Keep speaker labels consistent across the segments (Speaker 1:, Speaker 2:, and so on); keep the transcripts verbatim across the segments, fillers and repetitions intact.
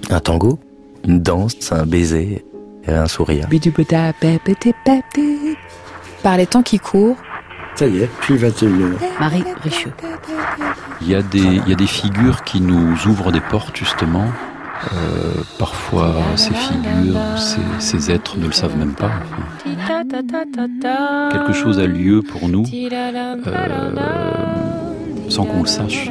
Speaker 1: Un tango, une danse, un baiser, un sourire.
Speaker 2: Par les temps qui courent.
Speaker 3: Ça y est, puis vingt et une heures.
Speaker 2: Marie Richieu.
Speaker 4: Il y a des, il y a des figures qui nous ouvrent des portes, justement. Euh, parfois, ces figures, ces, ces êtres ne le savent même pas. Enfin. Quelque chose a lieu pour nous euh, sans qu'on le sache.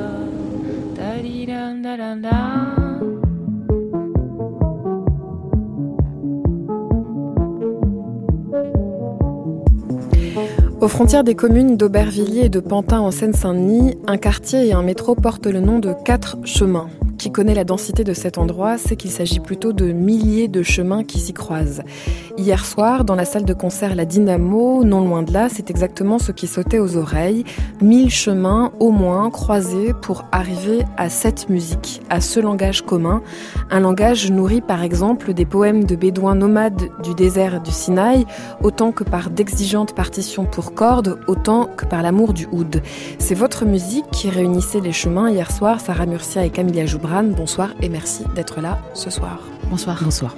Speaker 2: Aux frontières des communes d'Aubervilliers et de Pantin en Seine-Saint-Denis, un quartier et un métro portent le nom de quatre chemins. Qui connaît la densité de cet endroit sait qu'il s'agit plutôt de milliers de chemins qui s'y croisent. Hier soir, dans la salle de concert La Dynamo, non loin de là, c'est exactement ce qui sautait aux oreilles. Mille chemins, au moins, croisés pour arriver à cette musique, à ce langage commun. Un langage nourri, par exemple, des poèmes de bédouins nomades du désert du Sinaï, autant que par d'exigeantes partitions pour cordes, autant que par l'amour du oud. C'est votre musique qui réunissait les chemins hier soir, Sarah Murcia et Camilla Joubran. Bonsoir et merci d'être là ce soir.
Speaker 5: Bonsoir. Bonsoir.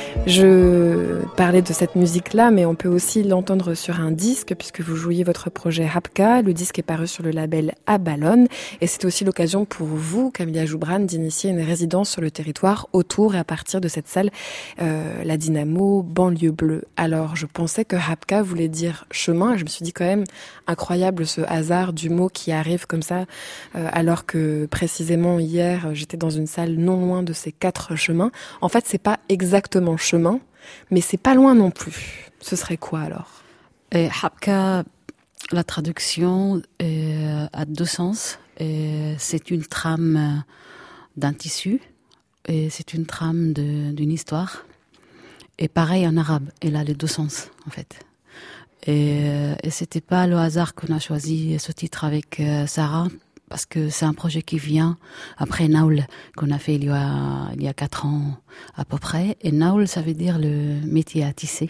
Speaker 2: Je parlais de cette musique-là, mais on peut aussi l'entendre sur un disque, puisque vous jouiez votre projet Hapka. Le disque est paru sur le label Abalone, et c'est aussi l'occasion pour vous, Camilla Joubran, d'initier une résidence sur le territoire autour et à partir de cette salle, euh, la Dynamo, banlieue bleue. Alors, je pensais que Hapka voulait dire chemin, et je me suis dit quand même incroyable ce hasard du mot qui arrive comme ça, euh, alors que précisément hier, j'étais dans une salle non loin de ces quatre chemins. En fait, c'est pas exactement chemin, mais c'est pas loin non plus. Ce serait quoi alors ?
Speaker 5: Et Hapka, la traduction euh, a deux sens. Et c'est une trame d'un tissu et c'est une trame de, d'une histoire. Et pareil en arabe, elle a les deux sens en fait. Et, et c'était pas le hasard qu'on a choisi ce titre avec euh, Sarah. Parce que c'est un projet qui vient après Naoul, qu'on a fait il y a, il y a quatre ans à peu près. Et Naoul, ça veut dire le métier à tisser.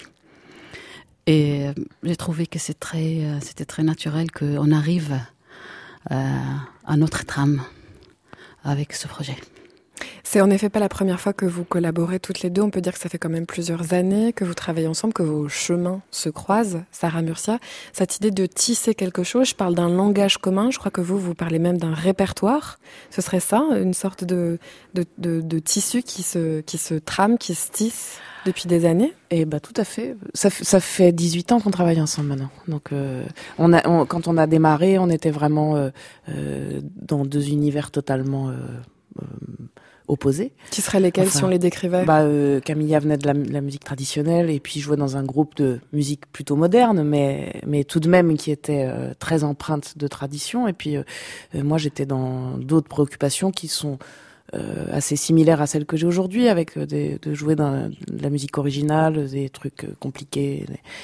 Speaker 5: Et j'ai trouvé que c'est très, c'était très naturel qu'on arrive euh, à notre trame avec ce projet.
Speaker 2: C'est en effet pas la première fois que vous collaborez toutes les deux. On peut dire que ça fait quand même plusieurs années que vous travaillez ensemble, que vos chemins se croisent. Sarah Murcia, cette idée de tisser quelque chose, je parle d'un langage commun. Je crois que vous, vous parlez même d'un répertoire. Ce serait ça, une sorte de, de, de, de tissu qui se, qui se trame, qui se tisse depuis des années?
Speaker 6: Eh ben, tout à fait. Ça, ça fait dix-huit ans qu'on travaille ensemble maintenant. Donc, euh, on a, on, quand on a démarré, on était vraiment euh, euh, dans deux univers totalement... Euh, euh, opposés.
Speaker 2: Qui seraient lesquels, enfin, si on les décrivait?
Speaker 6: Bah, euh, Camilla venait de la, de la musique traditionnelle et puis jouait dans un groupe de musique plutôt moderne, mais mais tout de même qui était euh, très empreinte de tradition. Et puis euh, moi, j'étais dans d'autres préoccupations qui sont euh, assez similaires à celles que j'ai aujourd'hui, avec des, de jouer dans de la musique originale, des trucs compliqués.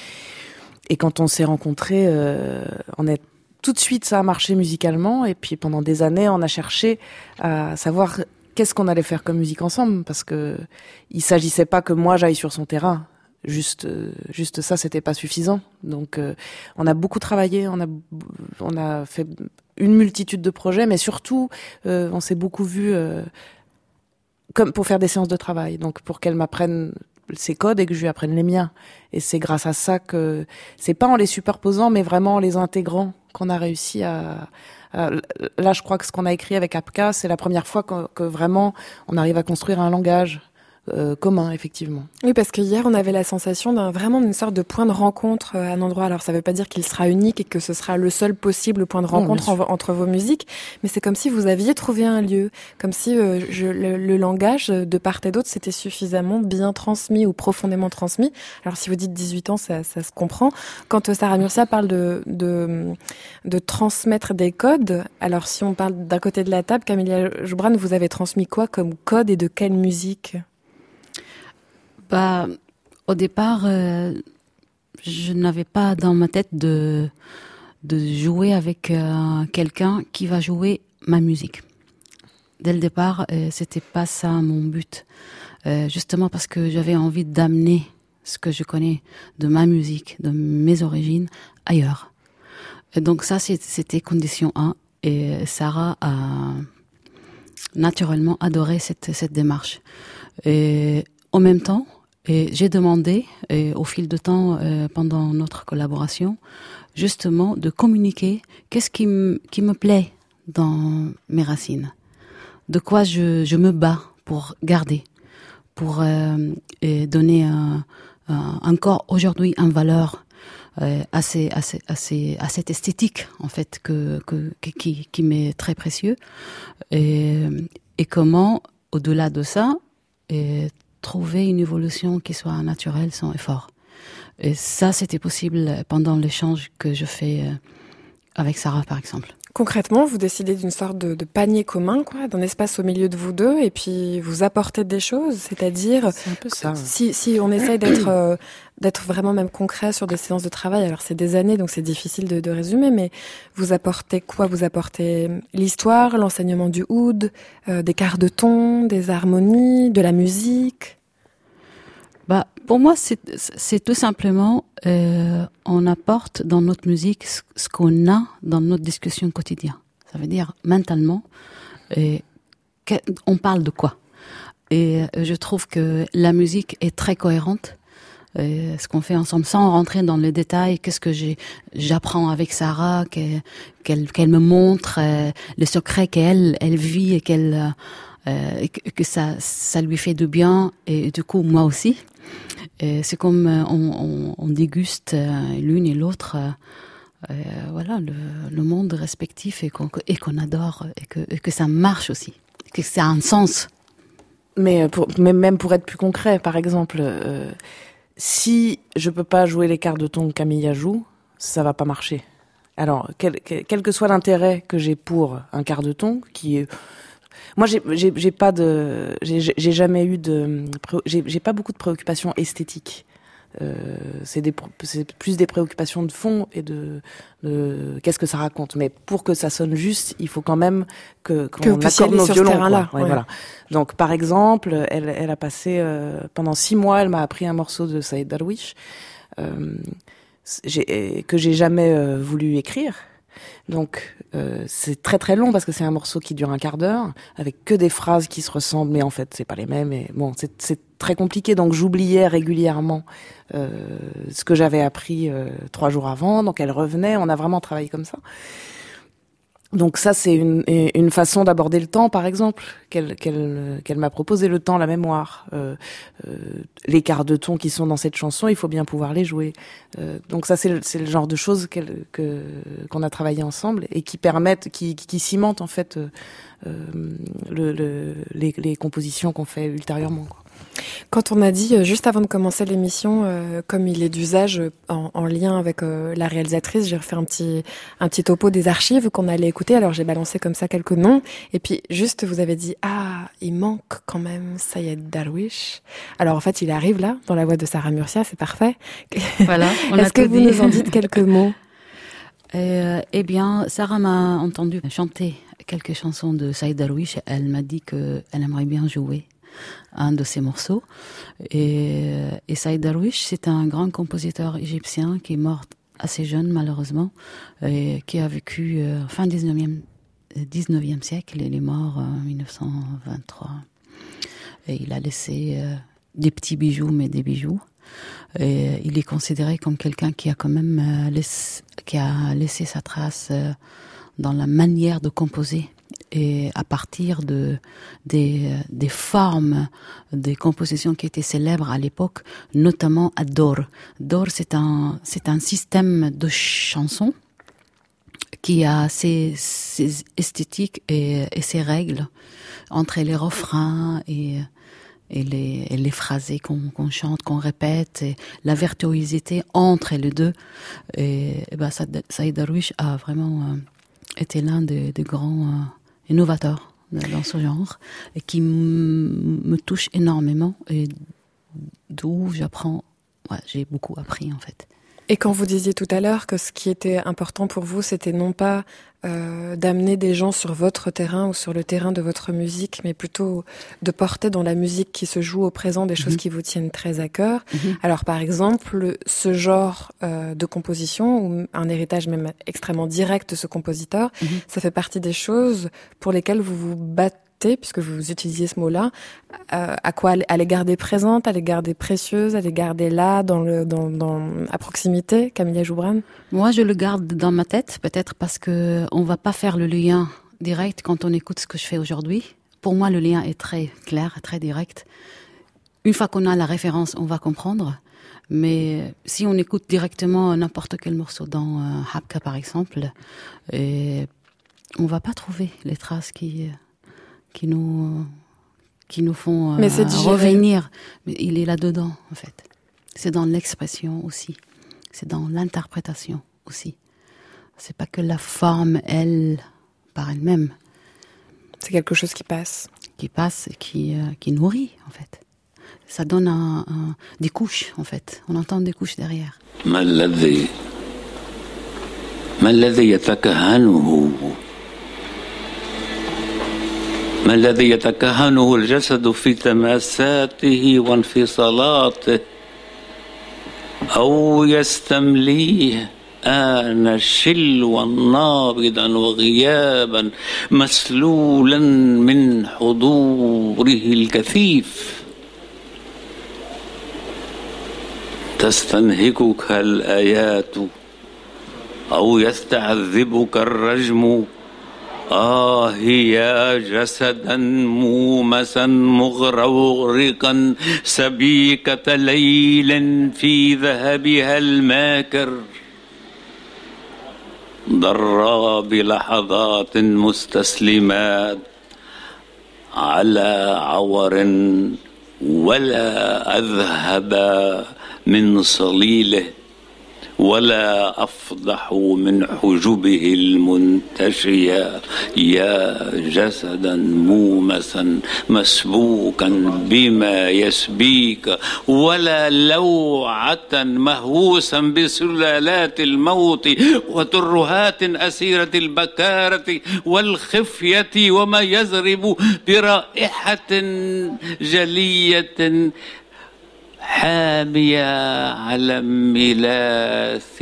Speaker 6: Et quand on s'est rencontrés, euh, on est tout de suite, ça a marché musicalement. Et puis pendant des années, on a cherché à savoir qu'est-ce qu'on allait faire comme musique ensemble, parce que il s'agissait pas que moi j'aille sur son terrain. Juste, euh, juste ça, c'était pas suffisant. Donc, euh, on a beaucoup travaillé, on a, on a fait une multitude de projets, mais surtout, euh, on s'est beaucoup vu euh, comme pour faire des séances de travail. Donc, pour qu'elle m'apprenne ses codes et que je lui apprenne les miens. Et c'est grâce à ça que c'est pas en les superposant, mais vraiment en les intégrant qu'on a réussi à. Euh, là, je crois que ce qu'on a écrit avec Hapka, c'est la première fois que, que vraiment on arrive à construire un langage euh, commun, effectivement.
Speaker 2: Oui, parce que hier, on avait la sensation d'un vraiment une sorte de point de rencontre à un endroit. Alors, ça ne veut pas dire qu'il sera unique et que ce sera le seul possible point de rencontre non, en, entre vos musiques, mais c'est comme si vous aviez trouvé un lieu, comme si euh, je, le, le langage de part et d'autre s'était suffisamment bien transmis ou profondément transmis. Alors, si vous dites dix-huit ans, ça, ça se comprend. Quand euh, Sarah Murcia parle de, de, de transmettre des codes, alors si on parle d'un côté de la table, Camilla Joubran, vous avez transmis quoi comme code et de quelle musique ?
Speaker 5: Bah, au départ, euh, je n'avais pas dans ma tête de, de jouer avec euh, quelqu'un qui va jouer ma musique. Dès le départ, euh, c'était pas ça mon but. Euh, justement parce que j'avais envie d'amener ce que je connais de ma musique, de mes origines, ailleurs. Et donc ça, c'était condition un. Et Sarah a, naturellement adoré cette, cette démarche. Et en même temps, et j'ai demandé, et au fil de temps, euh, pendant notre collaboration, justement de communiquer qu'est-ce qui, m- qui me plaît dans mes racines, de quoi je, je me bats pour garder, pour euh, et donner un, un, encore aujourd'hui une valeur euh, assez, assez, assez, à cette esthétique en fait que, que, qui, qui m'est très précieux, et, et comment au-delà de ça et trouver une évolution qui soit naturelle sans effort. Et ça, c'était possible pendant l'échange que je fais avec Sarah, par exemple.
Speaker 2: Concrètement, vous décidez d'une sorte de, de panier commun, quoi, d'un espace au milieu de vous deux, et puis vous apportez des choses, c'est-à-dire,
Speaker 6: c'est un peu ça.
Speaker 2: Si, si on essaye d'être, euh, d'être vraiment même concret sur des séances de travail, alors c'est des années, donc c'est difficile de, de résumer, mais vous apportez quoi? Vous apportez l'histoire, l'enseignement du oud, euh, des quarts de ton, des harmonies, de la musique?
Speaker 5: Bah, pour moi, c'est, c'est tout simplement, euh, on apporte dans notre musique ce, ce qu'on a dans notre discussion quotidienne. Ça veut dire, mentalement, et, on parle de quoi? Et je trouve que la musique est très cohérente. Et ce qu'on fait ensemble, sans rentrer dans les détails, qu'est-ce que j'ai, j'apprends avec Sarah, qu'elle, qu'elle, qu'elle me montre euh, les secrets qu'elle, elle vit et qu'elle, euh, que, que ça, ça lui fait du bien, et du coup moi aussi. Et c'est comme euh, on, on, on déguste euh, l'une et l'autre, euh, euh, voilà, le, le monde respectif et qu'on, et qu'on adore, et que, et que ça marche aussi, que ça a un sens.
Speaker 6: Mais, pour, mais même pour être plus concret, par exemple, euh, si je peux pas jouer les quarts de ton que Camilla joue, ça va pas marcher. Alors, quel, quel, quel que soit l'intérêt que j'ai pour un quart de ton, qui est... Moi, j'ai, j'ai, j'ai pas de, j'ai, j'ai jamais eu de, j'ai, j'ai pas beaucoup de préoccupations esthétiques. Euh, c'est des, c'est plus des préoccupations de fond et de, de, qu'est-ce que ça raconte. Mais pour que ça sonne juste, il faut quand même que, qu'on
Speaker 2: que
Speaker 6: accorde nos
Speaker 2: sur
Speaker 6: violons.
Speaker 2: Ce terrain-là,
Speaker 6: quoi. Ouais,
Speaker 2: ouais.
Speaker 6: Voilà. Donc, par exemple, elle, elle a passé, euh, pendant six mois, elle m'a appris un morceau de Saïd Darwish, euh, j'ai, que j'ai jamais euh, voulu écrire. Donc euh, c'est très très long parce que c'est un morceau qui dure un quart d'heure avec que des phrases qui se ressemblent mais en fait c'est pas les mêmes et bon c'est c'est très compliqué, donc j'oubliais régulièrement euh, ce que j'avais appris euh, trois jours avant, donc elle revenait, on a vraiment travaillé comme ça. Donc ça c'est une une façon d'aborder le temps, par exemple, qu'elle qu'elle qu'elle m'a proposé, le temps, la mémoire, euh, euh, les quarts de ton qui sont dans cette chanson, il faut bien pouvoir les jouer. Euh, donc ça c'est le, c'est le genre de choses qu'elle, que qu'on a travaillé ensemble et qui permettent, qui qui, qui cimentent en fait euh, le, le les les compositions qu'on fait ultérieurement, quoi.
Speaker 2: Quand on a dit, juste avant de commencer l'émission, euh, comme il est d'usage en, en lien avec euh, la réalisatrice, j'ai refait un petit un petit topo des archives qu'on allait écouter. Alors j'ai balancé comme ça quelques noms. Et puis juste, vous avez dit, ah, il manque quand même Saïd Darwish. Alors en fait, il arrive là, dans la voix de Sarah Murcia, c'est parfait.
Speaker 5: Voilà. On
Speaker 2: Est-ce
Speaker 5: a
Speaker 2: que
Speaker 5: tout
Speaker 2: vous
Speaker 5: dit.
Speaker 2: nous en dites quelques mots?
Speaker 5: Euh, eh bien, Sarah m'a entendu chanter quelques chansons de Saïd Darwish. Elle m'a dit qu'elle aimerait bien jouer un de ses morceaux. Et, et Saïd Darwish, c'est un grand compositeur égyptien qui est mort assez jeune, malheureusement, et qui a vécu euh, fin dix-neuvième, dix-neuvième siècle. Il est mort en dix-neuf cent vingt-trois. Et il a laissé euh, des petits bijoux, mais des bijoux. Et il est considéré comme quelqu'un qui a quand même euh, laissé, qui a laissé sa trace euh, dans la manière de composer. Et à partir de des des formes des compositions qui étaient célèbres à l'époque, notamment à Dor. Dor, c'est un c'est un système de chansons qui a ses, ses esthétiques et, et ses règles entre les refrains et et les et les phrasés qu'on qu'on chante, qu'on répète, et la virtuosité entre les deux. Et, et ben Saïd Darwish a vraiment euh, été l'un des, des grands euh, innovateur dans ce genre et qui m- me touche énormément et d'où j'apprends, ouais, j'ai beaucoup appris en fait.
Speaker 2: Et quand vous disiez tout à l'heure que ce qui était important pour vous, c'était non pas euh, d'amener des gens sur votre terrain ou sur le terrain de votre musique, mais plutôt de porter dans la musique qui se joue au présent des choses mmh. qui vous tiennent très à cœur. Mmh. Alors par exemple, ce genre euh, de composition, ou un héritage même extrêmement direct de ce compositeur, mmh. ça fait partie des choses pour lesquelles vous vous battez rareté, puisque vous utilisez ce mot-là, euh, à quoi à les garder présentes, à les garder précieuses, à les garder là, dans le, dans, dans, à proximité, Camilla Joubran?
Speaker 5: Moi, je le garde dans ma tête, peut-être parce que on va pas faire le lien direct quand on écoute ce que je fais aujourd'hui. Pour moi, le lien est très clair, très direct. Une fois qu'on a la référence, on va comprendre. Mais si on écoute directement n'importe quel morceau dans euh, Habka, par exemple, et on va pas trouver les traces qui qui nous qui nous font euh,
Speaker 2: Mais c'est
Speaker 5: revenir. Mais il est là-dedans, en fait. C'est dans l'expression aussi. C'est dans l'interprétation aussi. C'est pas que la forme, elle, par elle-même.
Speaker 2: C'est quelque chose qui passe.
Speaker 5: Qui passe et qui, euh, qui nourrit, en fait. Ça donne un, un, des couches, en fait. On entend des couches derrière.
Speaker 7: ما الذي ما الذي يتكهنه ما الذي يتكهنه الجسد في تماساته وانفصالاته أو يستمليه آن شلوا نابضا وغيابا مسلولا من حضوره الكثيف تستنهكك الآيات أو يستعذبك الرجم آه يا جسدا مومسا مغرورقا سبيكة ليل في ذهبها الماكر ضرا بلحظات مستسلمات على عور ولا أذهب من صليله ولا أفضح من حجبه المنتشية يا جسدا مومسا مسبوكا بما يسبيك ولا لوعة مهووسا بسلالات الموت وترهات أسيرة البكارة والخفية وما يزرب برائحة جلية حامية على ملاث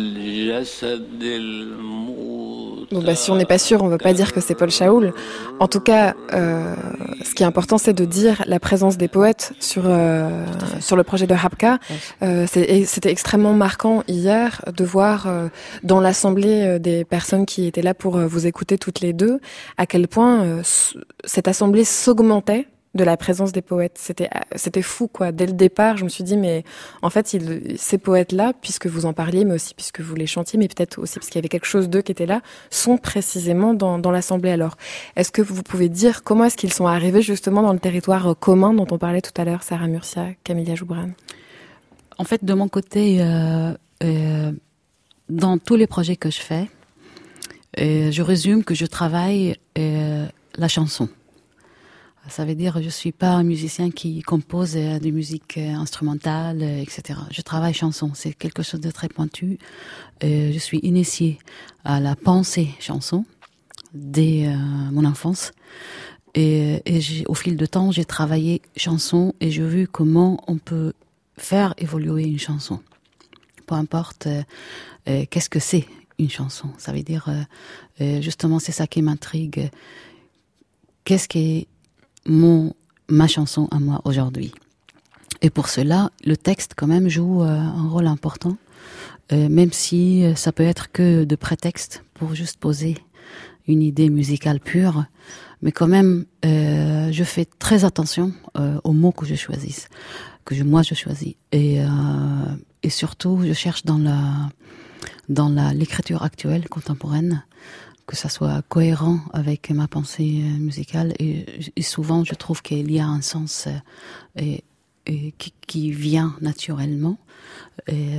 Speaker 7: الجسد الموت.
Speaker 2: Bon bah si on n'est pas sûr, on ne va pas dire que c'est Paul Shaoul. En tout cas, euh, ce qui est important, c'est de dire la présence des poètes sur euh, sur le projet de Habka. Euh, c'est, c'était extrêmement marquant hier de voir euh, dans l'assemblée des personnes qui étaient là pour vous écouter toutes les deux, à quel point euh, cette assemblée s'augmentait de la présence des poètes. C'était, c'était fou, quoi. Dès le départ, je me suis dit, mais en fait, ils, ces poètes-là, puisque vous en parliez, mais aussi puisque vous les chantiez, mais peut-être aussi parce qu'il y avait quelque chose d'eux qui était là, sont précisément dans, dans l'Assemblée. Alors, est-ce que vous pouvez dire comment est-ce qu'ils sont arrivés justement dans le territoire commun dont on parlait tout à l'heure, Sarah Murcia, Camilla Joubran?
Speaker 5: En fait, de mon côté, euh, euh, dans tous les projets que je fais, euh, je résume que je travaille euh, la chanson. Ça veut dire, je suis pas un musicien qui compose euh, des musiques euh, instrumentales, euh, et cetera. Je travaille chanson, c'est quelque chose de très pointu. Euh, je suis initiée à la pensée chanson dès euh, mon enfance. Et, et j'ai, au fil de temps, j'ai travaillé chanson et j'ai vu comment on peut faire évoluer une chanson. Peu importe euh, euh, qu'est-ce que c'est une chanson. Ça veut dire, euh, euh, justement, c'est ça qui m'intrigue. Qu'est-ce qui est mon ma chanson à moi aujourd'hui. Et pour cela, le texte quand même joue euh, un rôle important, euh, même si euh, ça peut être que de prétexte pour juste poser une idée musicale pure, mais quand même, euh, je fais très attention euh, aux mots que je choisisse, que je, moi je choisis, et euh, et surtout, je cherche dans la dans la l'écriture actuelle contemporaine que ça soit cohérent avec ma pensée musicale, et, et souvent je trouve qu'il y a un sens euh, et, et qui, qui vient naturellement, et,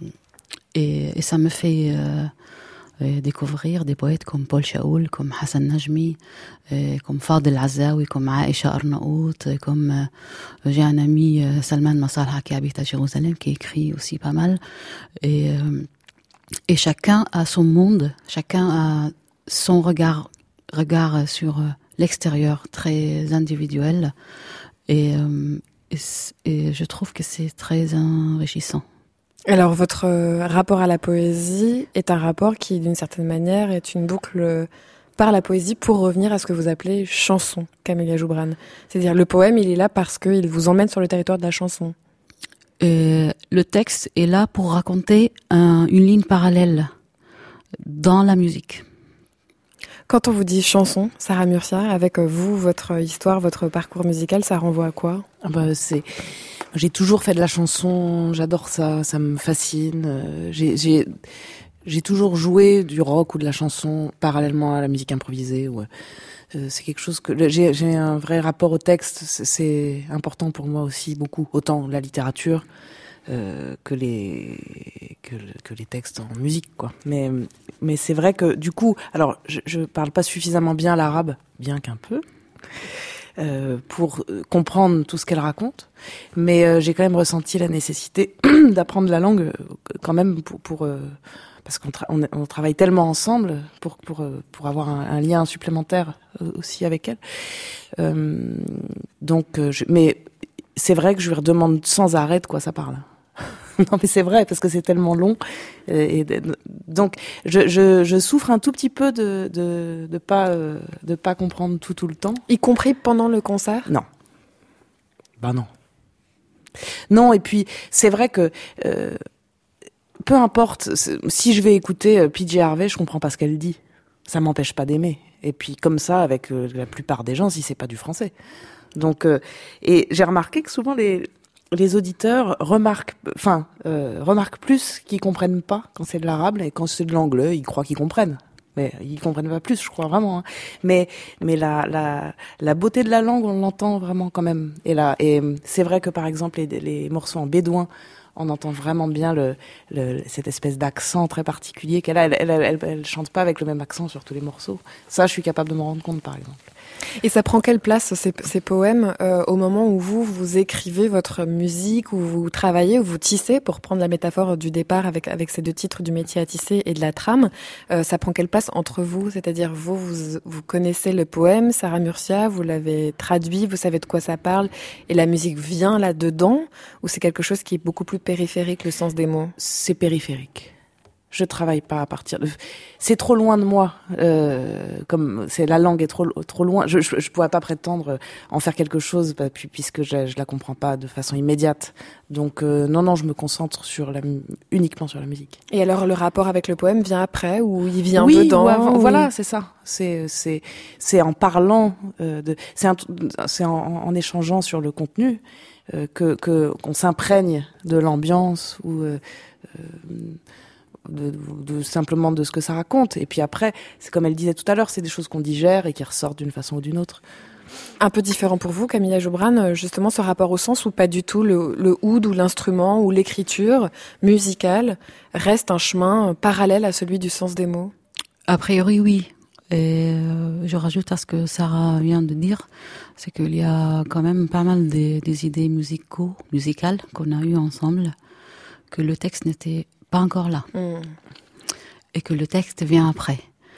Speaker 5: et, et ça me fait euh, découvrir des poètes comme Paul Shaoul, comme Hassan Najmi, et comme Fadel Azaoui, comme Aïcha Arnaout, comme euh, j'ai un ami euh, Salman Masalha qui habite à Jérusalem qui écrit aussi pas mal, et, euh, et chacun a son monde, chacun a son regard, regard sur l'extérieur très individuel, et, euh, et, et je trouve que c'est très enrichissant.
Speaker 2: Alors votre rapport à la poésie est un rapport qui, d'une certaine manière, est une boucle par la poésie pour revenir à ce que vous appelez chanson, Camélia Joubran. C'est-à-dire le poème, il est là parce qu'il vous emmène sur le territoire de la chanson.
Speaker 5: Euh, le texte est là pour raconter un, une ligne parallèle dans la musique.
Speaker 2: Quand on vous dit chanson, Sarah Murcia, avec vous, votre histoire, votre parcours musical, ça renvoie à quoi ?
Speaker 6: Ah bah c'est, j'ai toujours fait de la chanson, j'adore ça, ça me fascine. J'ai, j'ai, j'ai toujours joué du rock ou de la chanson parallèlement à la musique improvisée. Ouais. Euh, c'est quelque chose que j'ai, j'ai un vrai rapport au texte. C'est, c'est important pour moi aussi beaucoup, autant la littérature. Euh, que les que, que les textes en musique quoi. Mais mais c'est vrai que du coup, alors je, je parle pas suffisamment bien l'arabe, bien qu'un peu, euh, pour comprendre tout ce qu'elle raconte. Mais euh, j'ai quand même ressenti la nécessité d'apprendre la langue euh, quand même pour pour euh, parce qu'on tra- on, on travaille tellement ensemble pour pour euh, pour avoir un, un lien supplémentaire euh, aussi avec elle. Euh, donc, euh, je, mais c'est vrai que je lui redemande sans arrêt de quoi ça parle. Non mais c'est vrai parce que c'est tellement long et, et donc je, je, je souffre un tout petit peu de de de pas euh, de pas comprendre tout tout le temps.
Speaker 2: Y compris pendant le concert ?
Speaker 6: Non. Bah non. Non et puis c'est vrai que euh, peu importe si je vais écouter P J Harvey, je comprends pas ce qu'elle dit. Ça m'empêche pas d'aimer. Et puis comme ça avec euh, la plupart des gens si c'est pas du français. Donc euh, et j'ai remarqué que souvent les les auditeurs remarquent, enfin, euh, remarquent plus qu'ils comprennent pas quand c'est de l'arabe et quand c'est de l'anglais, ils croient qu'ils comprennent. Mais ils comprennent pas plus, je crois vraiment. Hein. Mais mais la la la beauté de la langue, on l'entend vraiment quand même. Et là, et c'est vrai que par exemple les les morceaux en bédouin, on entend vraiment bien le, le cette espèce d'accent très particulier qu'elle a. Elle, elle, elle, elle, elle chante pas avec le même accent sur tous les morceaux. Ça, je suis capable de m'en rendre compte, par exemple.
Speaker 2: Et ça prend quelle place, ces, ces poèmes, euh, au moment où vous, vous écrivez votre musique, où vous travaillez, où vous tissez, pour prendre la métaphore du départ avec, avec ces deux titres, du métier à tisser et de la trame, euh, ça prend quelle place entre vous ? C'est-à-dire, vous, vous, vous connaissez le poème, Sarah Murcia, vous l'avez traduit, vous savez de quoi ça parle, et la musique vient là-dedans, ou c'est quelque chose qui est beaucoup plus périphérique, le sens des mots ?
Speaker 6: C'est périphérique. Je travaille pas à partir de. C'est trop loin de moi. Euh, comme c'est la langue est trop trop loin. Je, je je pourrais pas prétendre en faire quelque chose bah, puis, puisque je je la comprends pas de façon immédiate. Donc euh, non non, je me concentre sur la uniquement sur la musique.
Speaker 2: Et alors le rapport avec le poème vient après ou il vient
Speaker 6: oui,
Speaker 2: dedans
Speaker 6: ouais,
Speaker 2: ou...
Speaker 6: Voilà, c'est ça. C'est c'est c'est en parlant euh, de. C'est un, c'est en, en échangeant sur le contenu euh, que que qu'on s'imprègne de l'ambiance ou. Euh, euh, De, de simplement de ce que ça raconte. Et puis après, c'est comme elle disait tout à l'heure, c'est des choses qu'on digère et qui ressortent d'une façon ou d'une autre.
Speaker 2: Un peu différent pour vous, Camélia Joubran, justement ce rapport au sens où pas du tout le, le oud ou l'instrument ou l'écriture musicale reste un chemin parallèle à celui du sens des mots.
Speaker 5: A priori, oui. Et euh, je rajoute à ce que Sarah vient de dire, c'est qu'il y a quand même pas mal des, des idées musicaux, musicales qu'on a eues ensemble, que le texte n'était pas encore là. Mmh. Et que le texte vient après.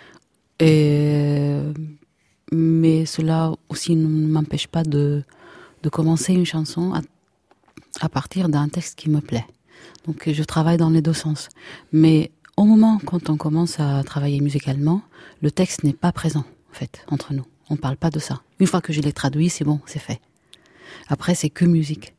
Speaker 5: Et, mais cela aussi ne m'empêche pas de, de commencer une chanson à, à partir d'un texte qui me plaît. Donc je travaille dans les deux sens. Mais au moment quand on commence à travailler musicalement, le texte n'est pas présent, en fait, entre nous. On ne parle pas de ça. Une fois que je l'ai traduit, c'est bon, c'est fait. Après, c'est que musique.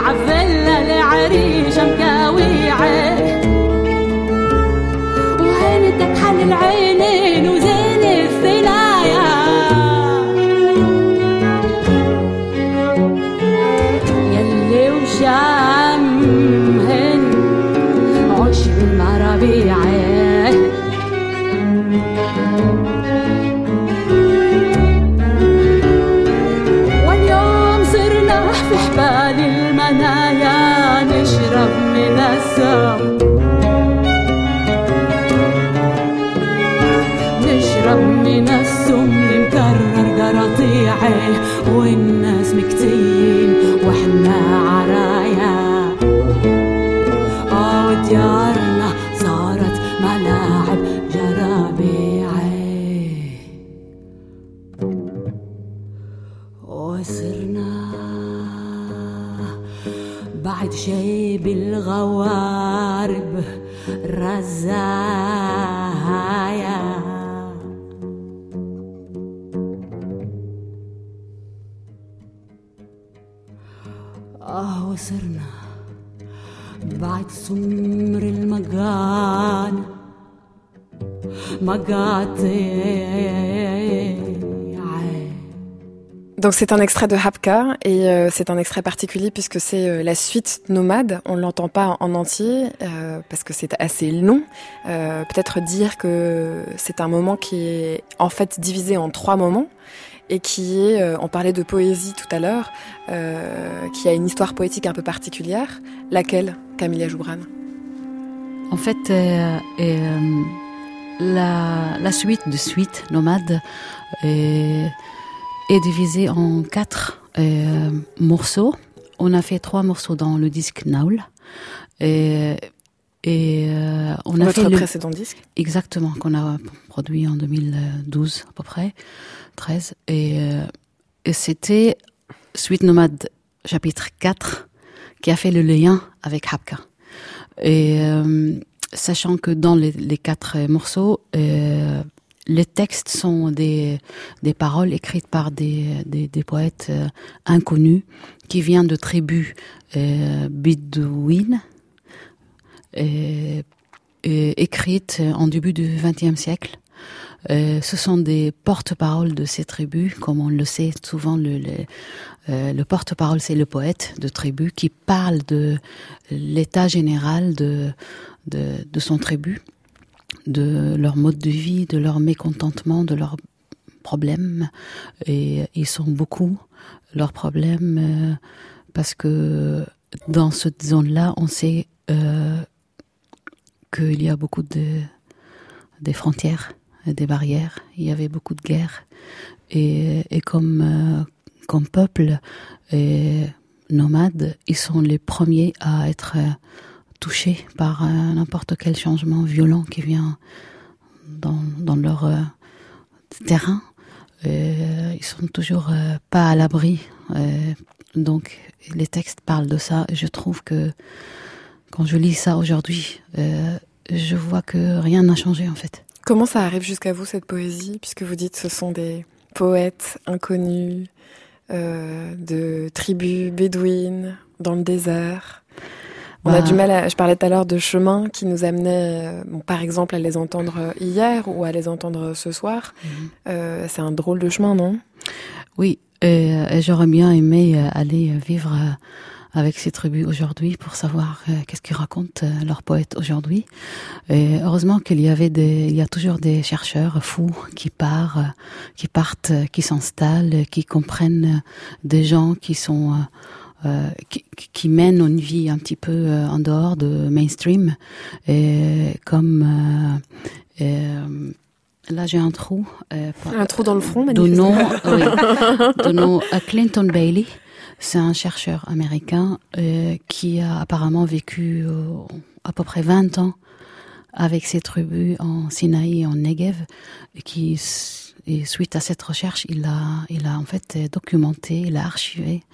Speaker 8: عفلة العريشة مكاويعة وهانتك حل العينين وزين الثنايا يلي وشامهن عش بالمرابيعة في حبال المنايا نشرب من السم نشرب من السم المكرر قراطيعه والناس مكتين واحنا عرايا اه وديارنا صارت ملاعب جرابيعه وصرنا بعد شي بالغوارب رزايا آه وصرنا بعد سمر المقان مقاطي.
Speaker 2: Donc c'est un extrait de Habka et euh, c'est un extrait particulier puisque c'est euh, la suite Nomade. On ne l'entend pas en entier euh, parce que c'est assez long. Euh, peut-être dire que c'est un moment qui est en fait divisé en trois moments et qui est, euh, on parlait de poésie tout à l'heure, euh, qui a une histoire poétique un peu particulière. Laquelle, Camilla Joubran?
Speaker 5: En fait, euh, euh, la, la suite de suite Nomade est... est divisé en quatre euh, morceaux. On a fait trois morceaux dans le disque Naoul. Et, et euh, on a
Speaker 2: Votre
Speaker 5: fait
Speaker 2: précédent
Speaker 5: le...
Speaker 2: disque?
Speaker 5: Exactement, qu'on a produit en deux mille douze à peu près, treize. Et, euh, et c'était Suite Nomade chapitre quatre qui a fait le lien avec Habka. Et euh, sachant que dans les, les quatre morceaux, euh, les textes sont des, des paroles écrites par des, des, des poètes euh, inconnus qui viennent de tribus euh, bédouines et, et écrites en début du vingtième siècle. Euh, ce sont des porte-paroles de ces tribus, comme on le sait souvent. Le, le, euh, le porte-parole, c'est le poète de tribu qui parle de l'état général de, de, de son tribu, de leur mode de vie, de leur mécontentement, de leurs problèmes. Et ils sont beaucoup, leurs problèmes, euh, parce que dans cette zone-là, on sait euh, qu'il y a beaucoup de des frontières, des barrières. Il y avait beaucoup de guerres. Et, et comme, euh, comme peuple et nomade, ils sont les premiers à être... Euh, touchés par euh, n'importe quel changement violent qui vient dans, dans leur euh, terrain. Et, euh, ils sont toujours euh, pas à l'abri. Euh, donc les textes parlent de ça. Et je trouve que quand je lis ça aujourd'hui, euh, je vois que rien n'a changé en fait.
Speaker 2: Comment ça arrive jusqu'à vous cette poésie, puisque vous dites que ce sont des poètes inconnus euh, de tribus bédouines dans le désert? On bah, a du mal à, je parlais tout à l'heure de chemins qui nous amenaient, bon, par exemple, à les entendre hier ou à les entendre ce soir. Mmh. Euh, c'est un drôle de chemin, non? Oui, et, et j'aurais bien aimé aller vivre avec ces tribus aujourd'hui pour savoir euh, qu'est-ce qu'ils racontent euh, leurs poètes aujourd'hui. Et heureusement qu'il y avait des, il y a toujours des chercheurs fous qui partent, euh, qui partent, euh, qui s'installent, qui comprennent des gens qui sont euh, Euh, qui, qui mènent une vie un petit peu euh, en dehors de mainstream, et comme euh, et, euh, là j'ai un trou euh, un trou dans le front de nom, oui, de nom euh, Clinton Bailey. C'est un chercheur américain euh, qui a apparemment vécu euh, à peu près vingt ans avec ses tribus en Sinaï et en Negev, et qui et suite à cette recherche il a il a en fait documenté, il a archivé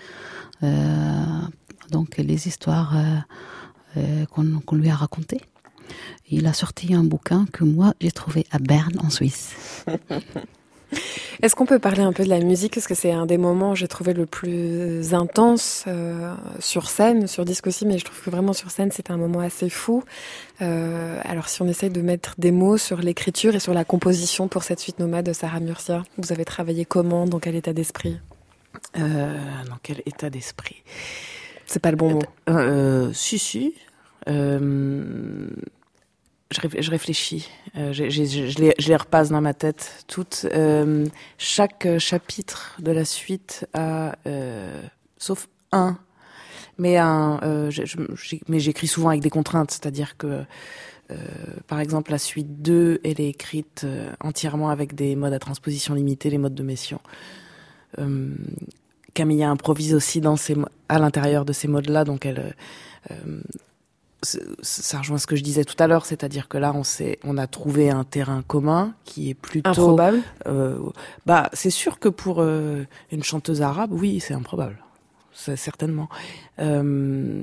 Speaker 2: Euh, donc les histoires euh, euh, qu'on, qu'on lui a racontées. Il a sorti un bouquin que moi j'ai trouvé à Berne en Suisse. Est-ce qu'on peut parler un peu de la musique, parce que c'est un des moments où j'ai trouvé le plus intense euh, sur scène, sur disque aussi, mais je trouve que vraiment sur scène c'était un moment assez fou. Euh, alors si on essaye de mettre des mots sur l'écriture et sur la composition pour cette suite nomade de Sarah Murcia, vous avez travaillé comment, dans quel état d'esprit?
Speaker 6: euh, Dans quel état d'esprit?
Speaker 2: C'est pas le bon mot.
Speaker 6: Euh, si, si. Euh, je, réf- je réfléchis. Euh, j'ai, j'ai, je, les, je les repasse dans ma tête toutes. Euh, chaque chapitre de la suite a, euh, sauf un, mais un. Euh, je, je, mais j'écris souvent avec des contraintes, c'est-à-dire que, euh, par exemple, la suite deux, elle est écrite euh, entièrement avec des modes à transposition limitée, les modes de Messiaen. Euh, Camille improvise aussi dans ces, à l'intérieur de ces modes-là, donc elle, euh, ça rejoint ce que je disais tout à l'heure, c'est-à-dire que là, on s'est, on a trouvé un terrain commun qui est plutôt
Speaker 2: improbable.
Speaker 6: Euh, bah, c'est sûr que pour euh, une chanteuse arabe, oui, c'est improbable, c'est certainement. Euh,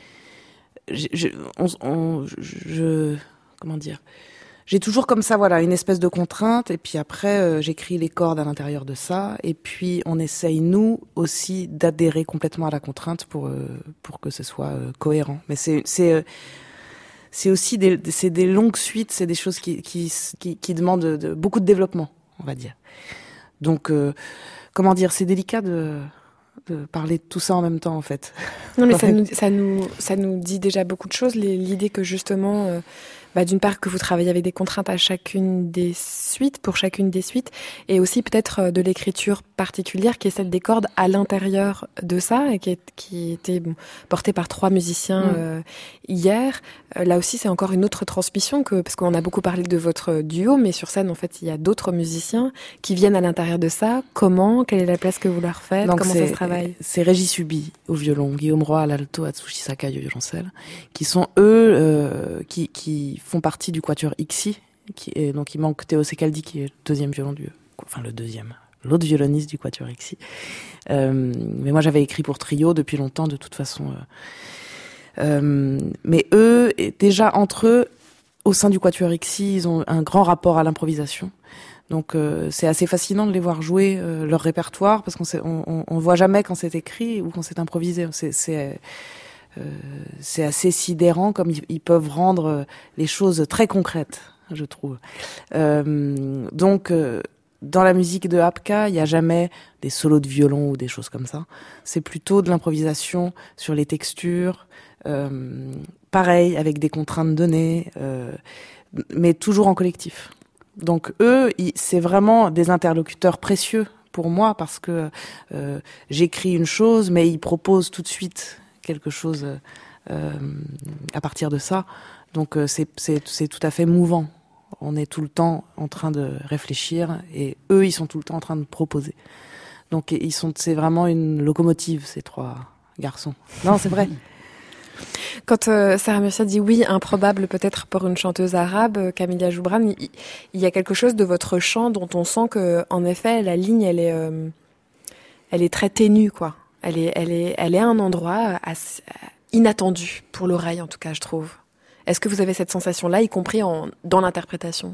Speaker 6: je, je, on, on, je, comment dire? J'ai toujours comme ça, voilà, une espèce de contrainte, et puis après, euh, j'écris les cordes à l'intérieur de ça, et puis on essaye, nous, aussi, d'adhérer complètement à la contrainte pour euh, pour que ce soit euh, cohérent. Mais c'est c'est euh, c'est aussi des c'est des longues suites, c'est des choses qui qui qui, qui demandent de, de, beaucoup de développement, on va dire. Donc, euh, comment dire, c'est délicat de de parler de tout ça en même temps, en fait.
Speaker 2: Non, mais ça nous ça nous ça nous dit déjà beaucoup de choses. L'idée que justement. Euh, Bah, d'une part que vous travaillez avec des contraintes à chacune des suites, pour chacune des suites, et aussi peut-être de l'écriture particulière qui est celle des cordes à l'intérieur de ça, et qui, est, qui était bon, portée par trois musiciens mmh. euh, hier. Euh, là aussi, c'est encore une autre transmission, que, parce qu'on a beaucoup parlé de votre duo, mais sur scène, en fait, il y a d'autres musiciens qui viennent à l'intérieur de ça. Comment? Quelle est la place que vous leur faites? Donc comment ça se travaille?
Speaker 6: C'est Régis Subi au violon, Guillaume Roy à l'alto, Atsushi Sakai au violoncelle, qui sont eux euh, qui, qui font partie du quatuor Ixi, qui est, donc il manque Théo Secaldi qui est le deuxième violon du, enfin le deuxième, l'autre violoniste du quatuor Ixi. Euh, mais moi j'avais écrit pour trio depuis longtemps de toute façon. Euh, euh, mais eux, déjà entre eux, au sein du quatuor Ixi, ils ont un grand rapport à l'improvisation. Donc euh, c'est assez fascinant de les voir jouer euh, leur répertoire, parce qu'on sait, on, on, on voit jamais quand c'est écrit ou quand c'est improvisé. C'est, c'est Euh, c'est assez sidérant comme ils, ils peuvent rendre les choses très concrètes, je trouve. Euh, donc, euh, dans la musique de Apka, il n'y a jamais des solos de violon ou des choses comme ça. C'est plutôt de l'improvisation sur les textures, euh, pareil, avec des contraintes données, euh, mais toujours en collectif. Donc eux, ils, c'est vraiment des interlocuteurs précieux pour moi, parce que euh, j'écris une chose, mais ils proposent tout de suite quelque chose euh, à partir de ça. Donc euh, c'est, c'est, c'est tout à fait mouvant. On est tout le temps en train de réfléchir, et eux, ils sont tout le temps en train de proposer. Donc ils sont, c'est vraiment une locomotive, ces trois garçons. Non, c'est vrai.
Speaker 2: Quand euh, Sarah Murcia dit oui, improbable peut-être pour une chanteuse arabe, euh, Camilla Joubran, il, il y a quelque chose de votre chant dont on sent que, en effet, la ligne, elle est, euh, elle est très ténue, quoi. Elle est, elle est, elle est à un endroit assez, euh, inattendu pour l'oreille, en tout cas, je trouve. Est-ce que vous avez cette sensation-là, y compris en, dans l'interprétation?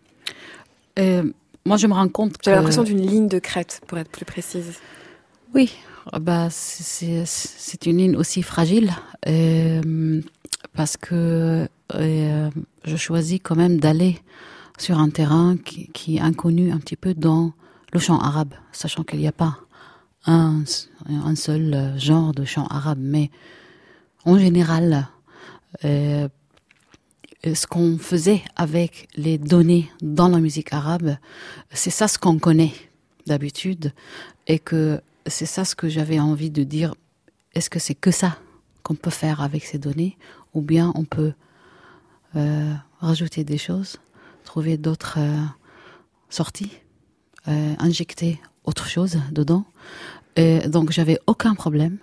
Speaker 5: euh, Moi, je me rends compte que...
Speaker 2: J'ai l'impression d'une ligne de crête, pour être plus précise.
Speaker 5: Oui, bah, c'est, c'est une ligne aussi fragile, euh, parce que euh, je choisis quand même d'aller sur un terrain qui, qui est inconnu un petit peu dans le chant arabe, sachant qu'il n'y a pas un, un seul genre de chant arabe, mais en général, euh, ce qu'on faisait avec les données dans la musique arabe, c'est ça ce qu'on connaît d'habitude, et que c'est ça ce que j'avais envie de dire. Est-ce que c'est que ça qu'on peut faire avec ces données, ou bien on peut euh, rajouter des choses, trouver d'autres euh, sorties, euh, injecter autre chose dedans. Et donc j'avais aucun problème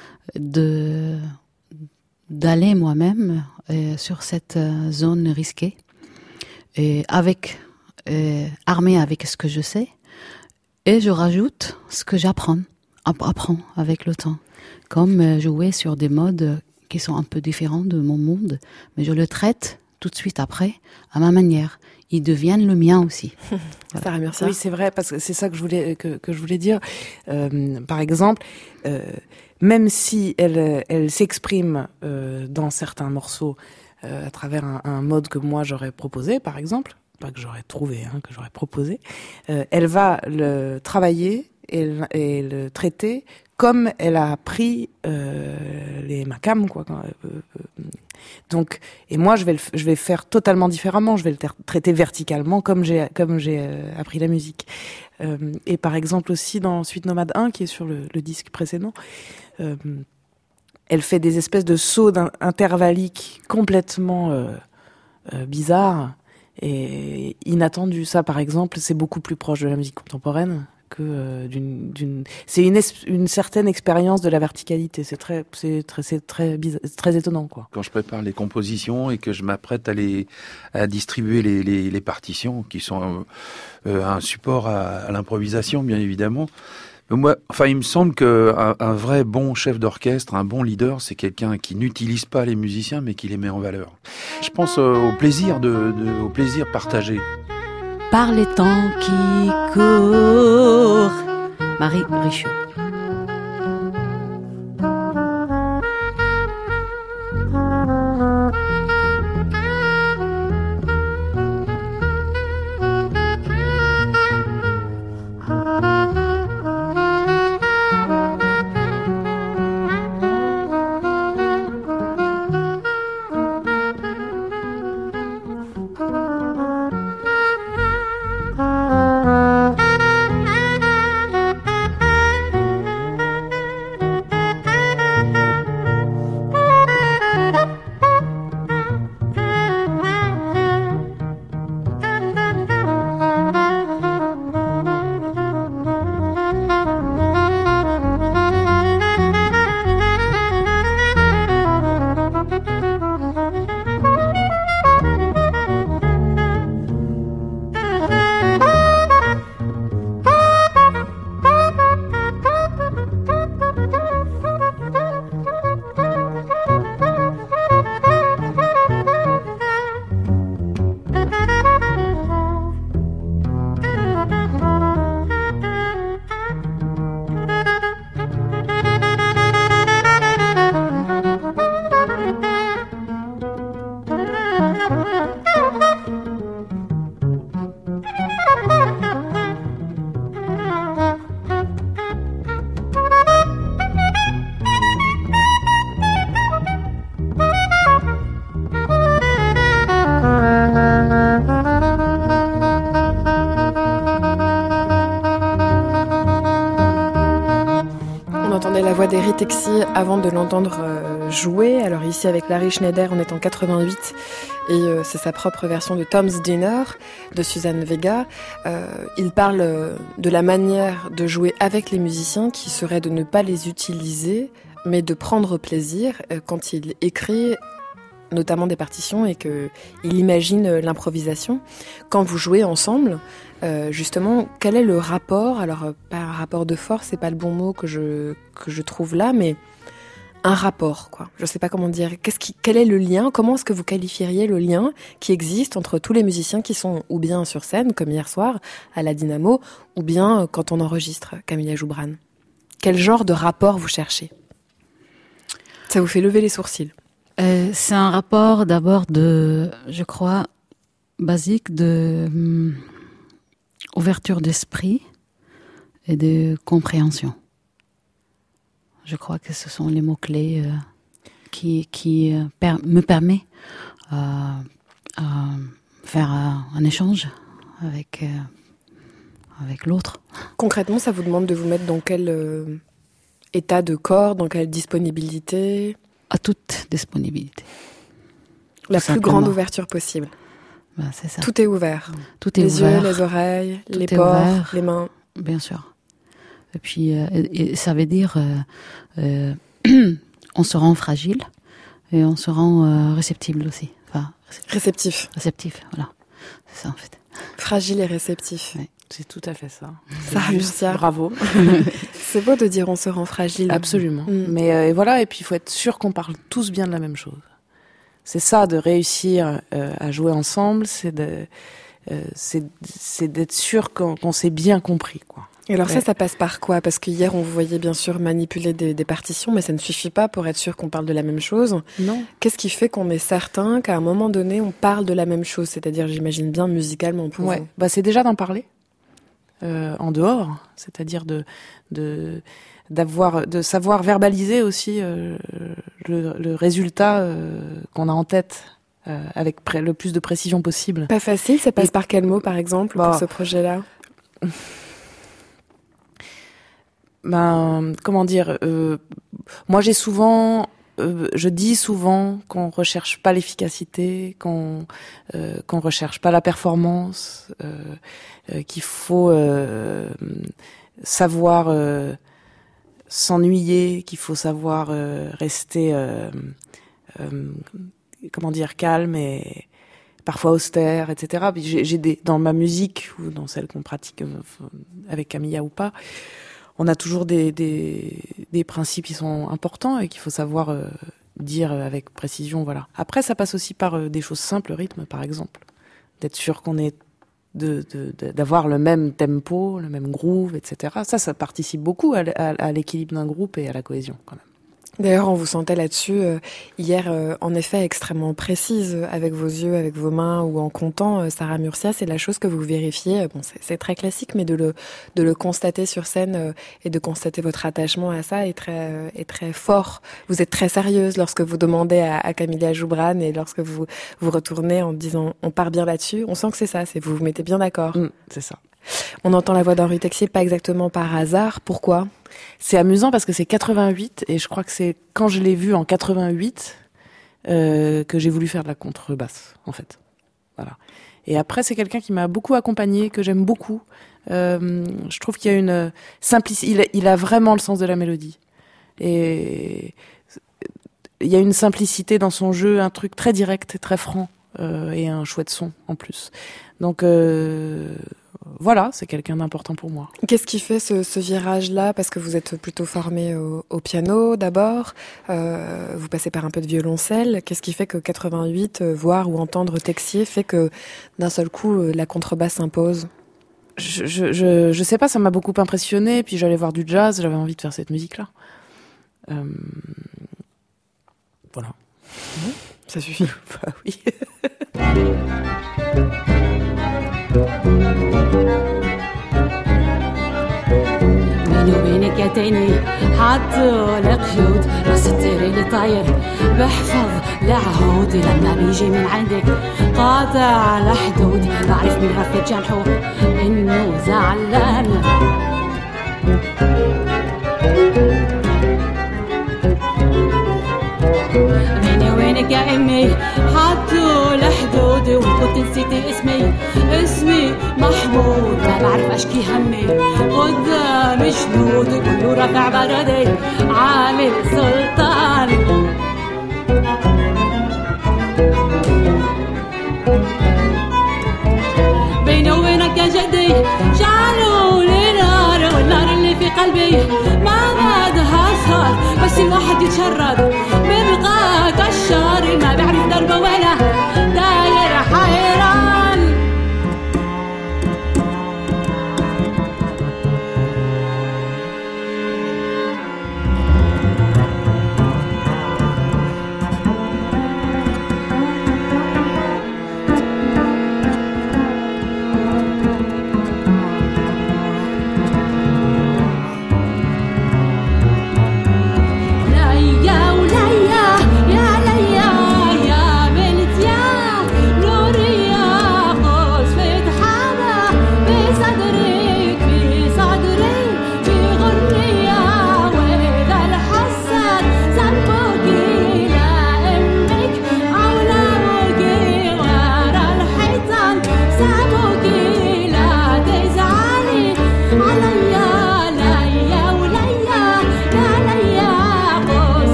Speaker 5: de d'aller moi-même euh, sur cette euh, zone risquée, et avec euh, armée avec ce que je sais, et je rajoute ce que j'apprends apprends avec le temps, comme euh, jouer sur des modes qui sont un peu différents de mon monde, mais je le traite tout de suite après à ma manière. ils deviennent le mien aussi.
Speaker 2: Voilà. Sarah Murcia.
Speaker 6: Oui, c'est vrai, parce que c'est ça que je voulais que, que je voulais dire. Euh, par exemple, euh, même si elle elle s'exprime euh, dans certains morceaux euh, à travers un, un mode que moi j'aurais proposé, par exemple, pas que j'aurais trouvé, hein, que j'aurais proposé, euh, elle va le travailler et, et le traiter comme elle a appris euh, les makam, quoi. Euh, euh, donc, et moi, je vais le, je vais faire totalement différemment. Je vais le tra- traiter verticalement, comme j'ai, comme j'ai euh, appris la musique. Euh, et par exemple aussi dans Suite Nomade un, qui est sur le, le disque précédent, euh, elle fait des espèces de sauts intervalliques complètement euh, euh, bizarres et inattendus. Ça, par exemple, c'est beaucoup plus proche de la musique contemporaine que euh, d'une, d'une c'est une es- une certaine expérience de la verticalité. C'est très c'est très c'est très bizarre, c'est très étonnant, quoi.
Speaker 9: Quand je prépare les compositions et que je m'apprête à les à distribuer les les, les partitions qui sont euh, un support à, à l'improvisation, bien évidemment. Mais moi, enfin, il me semble que un, un vrai bon chef d'orchestre, un bon leader, c'est quelqu'un qui n'utilise pas les musiciens mais qui les met en valeur. Je pense euh, au plaisir de, de au plaisir partagé.
Speaker 5: Par les temps qui courent. Marie Richaud.
Speaker 2: D'Eri Texi avant de l'entendre euh, jouer. Alors ici avec Larry Schneider, on est en quatre-vingt-huit et euh, c'est sa propre version de Tom's Dinner de Suzanne Vega. Euh, il parle euh, de la manière de jouer avec les musiciens qui serait de ne pas les utiliser mais de prendre plaisir euh, quand il écrit notamment des partitions et qu'il imagine l'improvisation. Quand vous jouez ensemble, euh, justement, quel est le rapport ? Alors, euh, pas un rapport de force, c'est pas le bon mot que je, que je trouve là, mais un rapport, quoi. Je sais pas comment dire. Qu'est-ce qui, quel est le lien ? Comment est-ce que vous qualifieriez le lien qui existe entre tous les musiciens qui sont ou bien sur scène, comme hier soir, à la Dynamo, ou bien euh, quand on enregistre, Camilla Joubran ? Quel genre de rapport vous cherchez ? Ça vous fait lever les sourcils ?
Speaker 5: Euh, c'est un rapport d'abord de, je crois, basique de hum, ouverture d'esprit et de compréhension. Je crois que ce sont les mots-clés euh, qui, qui euh, per- me permettent euh, à faire euh, un échange avec, euh, avec l'autre.
Speaker 2: Concrètement, ça vous demande de vous mettre dans quel euh, état de corps, dans quelle disponibilité ?
Speaker 5: À toute disponibilité.
Speaker 2: La plus grande ouverture possible.
Speaker 5: Ben, c'est ça.
Speaker 2: Tout est ouvert.
Speaker 5: Tout est
Speaker 2: les
Speaker 5: ouvert.
Speaker 2: yeux, les oreilles,
Speaker 5: Tout
Speaker 2: les pores,
Speaker 5: ouvert.
Speaker 2: les mains.
Speaker 5: Bien sûr. Et puis, euh, et, et ça veut dire, euh, euh, on se rend fragile et on se rend euh, réceptible aussi. Enfin, réceptif.
Speaker 2: Réceptif.
Speaker 5: Réceptif, voilà. C'est ça en fait.
Speaker 2: Fragile et réceptif.
Speaker 5: Oui.
Speaker 6: C'est tout à fait ça.
Speaker 2: Sarah Murcia.
Speaker 6: Bravo.
Speaker 2: C'est beau de dire on se rend fragile.
Speaker 6: Absolument.
Speaker 2: Mm.
Speaker 6: Mais euh, voilà, et puis il faut être sûr qu'on parle tous bien de la même chose. C'est ça, de réussir euh, à jouer ensemble, c'est de, euh, c'est, c'est d'être sûr qu'on, qu'on s'est bien compris, quoi.
Speaker 2: Et alors
Speaker 6: ouais.
Speaker 2: ça, ça passe par quoi? Parce que hier, on vous voyait bien sûr manipuler des, des partitions, mais ça ne suffit pas pour être sûr qu'on parle de la même chose.
Speaker 6: Non.
Speaker 2: Qu'est-ce qui fait qu'on est certain qu'à un moment donné, on parle de la même chose? C'est-à-dire, j'imagine bien musicalement pour
Speaker 6: ouais.
Speaker 2: vous.
Speaker 6: Bah, c'est déjà d'en parler euh, en dehors, c'est-à-dire de, de, d'avoir, de savoir verbaliser aussi euh, le, le résultat euh, qu'on a en tête. Euh, avec pré- le plus de précision possible.
Speaker 2: Pas facile, ça passe
Speaker 6: Et...
Speaker 2: par quel mot, par exemple,
Speaker 6: bah...
Speaker 2: pour ce projet-là?
Speaker 6: Ben, comment dire, euh, moi j'ai souvent, euh, je dis souvent qu'on recherche pas l'efficacité, qu'on euh, qu'on recherche pas la performance, euh, euh, qu'il faut euh, savoir euh, s'ennuyer, qu'il faut savoir euh, rester, euh, euh, comment dire, calme et parfois austère, et cetera. J'ai, j'ai des, dans ma musique ou dans celle qu'on pratique euh, avec Camilla ou pas, on a toujours des, des, des principes qui sont importants et qu'il faut savoir euh, dire avec précision, voilà. Après, ça passe aussi par euh, des choses simples, le rythme, par exemple. D'être sûr qu'on est, de, de, de, d'avoir le même tempo, le même groove, et cetera. Ça, ça participe beaucoup à, à, à l'équilibre d'un groupe et à la cohésion, quand même.
Speaker 2: D'ailleurs, on vous sentait là-dessus euh, hier, euh, en effet, extrêmement précise, euh, avec vos yeux, avec vos mains, ou en comptant. Euh, Sarah Murcia, c'est la chose que vous vérifiez. Euh, bon, c'est, c'est très classique, mais de le de le constater sur scène euh, et de constater votre attachement à ça est très euh, est très fort. Vous êtes très sérieuse lorsque vous demandez à, à Camilla Joubran et lorsque vous vous retournez en disant on part bien là-dessus. On sent que c'est ça, c'est vous vous mettez bien d'accord.
Speaker 6: Mmh, c'est ça.
Speaker 2: On entend la voix d'Henri Texier, pas exactement par hasard. Pourquoi?
Speaker 6: C'est amusant parce que c'est quatre-vingt-huit et je crois que c'est quand je l'ai vu en quatre-vingt-huit euh, que j'ai voulu faire de la contrebasse, en fait. Voilà. Et après, c'est quelqu'un qui m'a beaucoup accompagnée, que j'aime beaucoup. Euh, je trouve qu'il y a une simplicité. Il, il a vraiment le sens de la mélodie. Et il y a une simplicité dans son jeu, un truc très direct et très franc, euh, et un chouette son en plus. Donc euh, voilà, c'est quelqu'un d'important pour moi.
Speaker 2: Qu'est-ce qui fait ce, ce virage-là? Parce que vous êtes plutôt formé au, au piano d'abord, euh, vous passez par un peu de violoncelle. Qu'est-ce qui fait que quatre-vingt-huit, euh, voir ou entendre Texier, fait que d'un seul coup, euh, la contrebasse s'impose?
Speaker 6: Je, je, je, je sais pas, ça m'a beaucoup impressionné. Puis j'allais voir du jazz, j'avais envie de faire cette musique-là. Euh... Voilà.
Speaker 2: Mmh, ça suffit.
Speaker 6: Bah oui.
Speaker 8: بيني وبينك يا تاني حاطه لك قيود بس التيري طاير بحفظ لعهودي لما بيجي من عندك قاطع لحدود بعرف من غفلة جنحه انه زعلان بيني وبينك يا امي حاطه لحدودي وكنت نسيتي اسمي اسمي محمود ما بعرف اشكي همي قدام جنودي كله رافع بردي عامل سلطان بيني وبينك يا جدي جعلوا لي نار والنار اللي في قلبي ما بعدها صار بس الواحد يتشرد بيبقى كشار ما بيعرف دربه ولا داير حيران لا يا ولا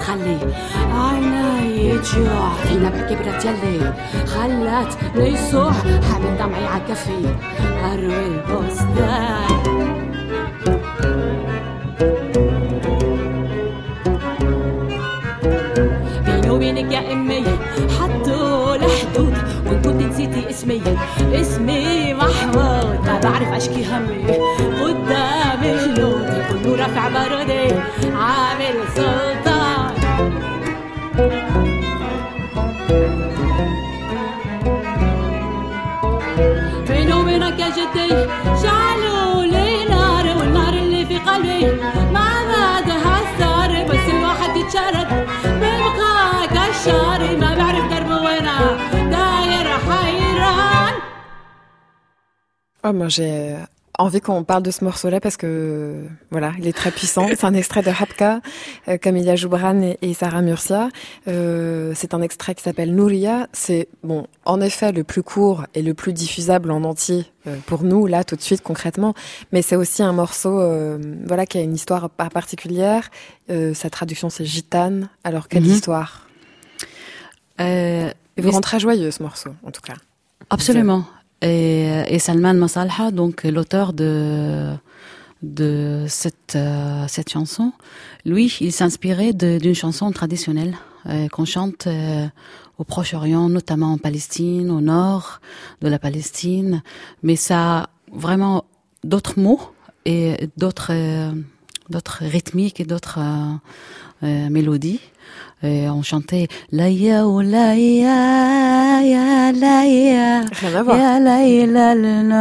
Speaker 8: تخلي عيني تجوع فينا بحكي برات يلي خلت ليصوح حامل دمعي عكفي أروي البستان بيني وبينك يا أمي حطوا الحدود وإن كنت نسيتي اسمي اسمي محمود ما بعرف أشكي همي قدام جنود كله رافع بارودي عامل سلطان بيني وبينك يا جدي جعلوا لي نار والنار اللي في قلبي ما بعدها صار بس الواحد يتشرد بيبقى كالشاري ما بعرف دربه وينه داير حيران.
Speaker 2: Oh, moi j'ai envie qu'on parle de ce morceau-là parce que voilà, il est très puissant. C'est un extrait de Habka, euh, Camilla Joubran et, et Sarah Murcia. Euh, c'est un extrait qui s'appelle Nouria. C'est bon, en effet, le plus court et le plus diffusable en entier euh, pour nous là tout de suite concrètement. Mais c'est aussi un morceau, euh, voilà, qui a une histoire particulière. Euh, sa traduction c'est gitane. Alors quelle mm-hmm. histoire euh, Et vous rend très joyeux ce morceau, en tout cas.
Speaker 5: Absolument. Et, et Salman Masalha, donc l'auteur de de cette euh, cette chanson, lui, il s'inspirait de, d'une chanson traditionnelle euh, qu'on chante euh, au Proche-Orient, notamment en Palestine, au nord de la Palestine, mais ça a vraiment d'autres mots et d'autres euh, d'autres rythmiques et d'autres euh, euh, mélodies. Et on chantait la ya ou la ya ya la ya ya la la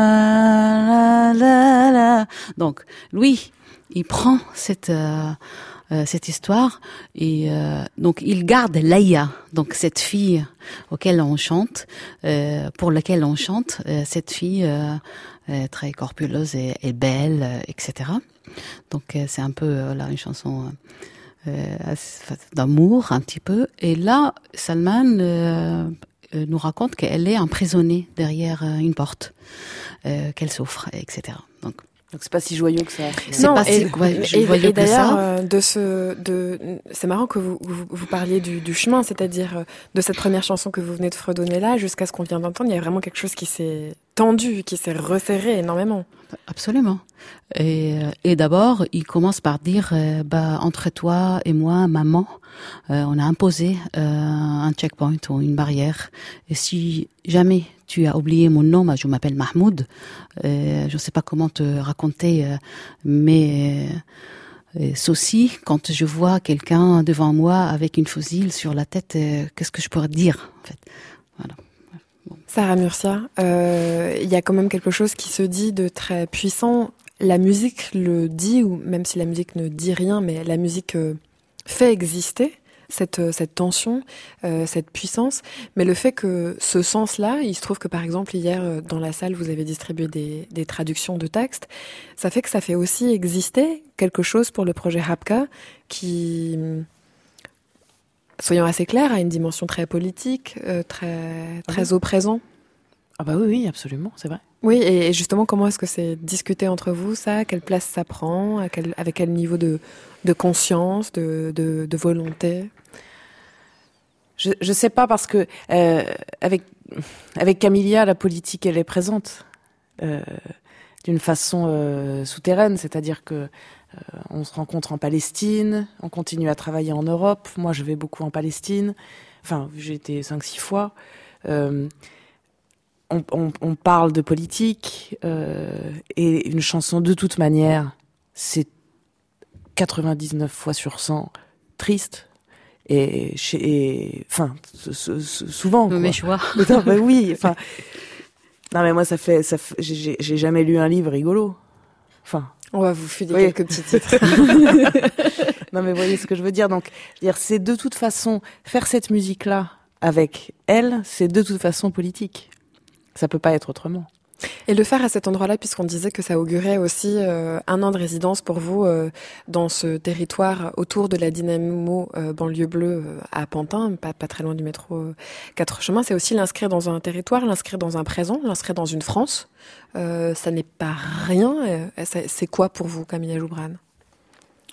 Speaker 5: la la la. Donc lui, il prend cette euh, euh, cette histoire et euh, donc il garde Laïa, donc cette fille auquel on chante, euh, pour laquelle on chante, euh, cette fille euh, euh, très corpuleuse et, et belle, euh, et cetera. Donc euh, c'est un peu euh, là une chanson. Euh, Euh, d'amour un petit peu, et là Salman euh, nous raconte qu'elle est emprisonnée derrière une porte, euh, qu'elle souffre, et cetera. Donc
Speaker 6: Donc c'est pas si joyeux que ça.
Speaker 2: C'est non, pas et, si ouais, et, joyeux et que d'ailleurs, ça. De ce, de, c'est marrant que vous, vous, vous parliez du, du chemin, c'est-à-dire de cette première chanson que vous venez de fredonner là, jusqu'à ce qu'on vient d'entendre, il y a vraiment quelque chose qui s'est tendu, qui s'est resserré énormément.
Speaker 5: Absolument. Et, et d'abord, il commence par dire, euh, bah, entre toi et moi, maman, euh, on a imposé euh, un checkpoint ou une barrière. Et si jamais tu as oublié mon nom, bah, je m'appelle Mahmoud, euh, je ne sais pas comment te raconter, euh, mais euh, ceci, quand je vois quelqu'un devant moi avec une fusille sur la tête, euh, qu'est-ce que je pourrais dire, en fait? Voilà.
Speaker 2: Sarah Murcia, euh, il y a quand même quelque chose qui se dit de très puissant. La musique le dit, ou même si la musique ne dit rien, mais la musique euh, fait exister cette cette tension, euh, cette puissance. Mais le fait que ce sens-là, il se trouve que par exemple hier dans la salle vous avez distribué des des traductions de textes, ça fait que ça fait aussi exister quelque chose pour le projet Habka qui, soyons assez clairs, a une dimension très politique, euh, très très au présent.
Speaker 6: Ah bah oui, oui, absolument, c'est vrai.
Speaker 2: Oui, et justement, comment est-ce que c'est discuté entre vous, ça? Quelle place ça prend? À quel, avec quel niveau de, de conscience, de, de, de volonté?
Speaker 6: Je je sais pas, parce que euh, avec avec Camilla, la politique, elle est présente euh, d'une façon euh, souterraine, c'est-à-dire que euh, on se rencontre en Palestine, on continue à travailler en Europe. Moi, je vais beaucoup en Palestine. Enfin, j'ai été cinq, six fois. Euh, On, on, on parle de politique euh, et une chanson de toute manière, c'est quatre-vingt-dix-neuf fois sur cent triste et, et enfin souvent.
Speaker 5: Mes choix.
Speaker 6: Non, bah oui, enfin non mais moi ça fait ça fait, j'ai, j'ai jamais lu un livre rigolo. Enfin.
Speaker 2: On va vous filer
Speaker 6: oui.
Speaker 2: quelques petits titres.
Speaker 6: Non mais vous voyez ce que je veux dire, donc dire c'est de toute façon faire cette musique là avec elle, c'est de toute façon politique. Ça peut pas être autrement.
Speaker 2: Et le faire à cet endroit-là, puisqu'on disait que ça augurait aussi euh, un an de résidence pour vous euh, dans ce territoire autour de la Dynamo euh, banlieue bleue euh, à Pantin, pas, pas très loin du métro euh, Quatre Chemins, c'est aussi l'inscrire dans un territoire, l'inscrire dans un présent, l'inscrire dans une France. Euh, ça n'est pas rien. Euh, c'est quoi pour vous, Camilla Joubran?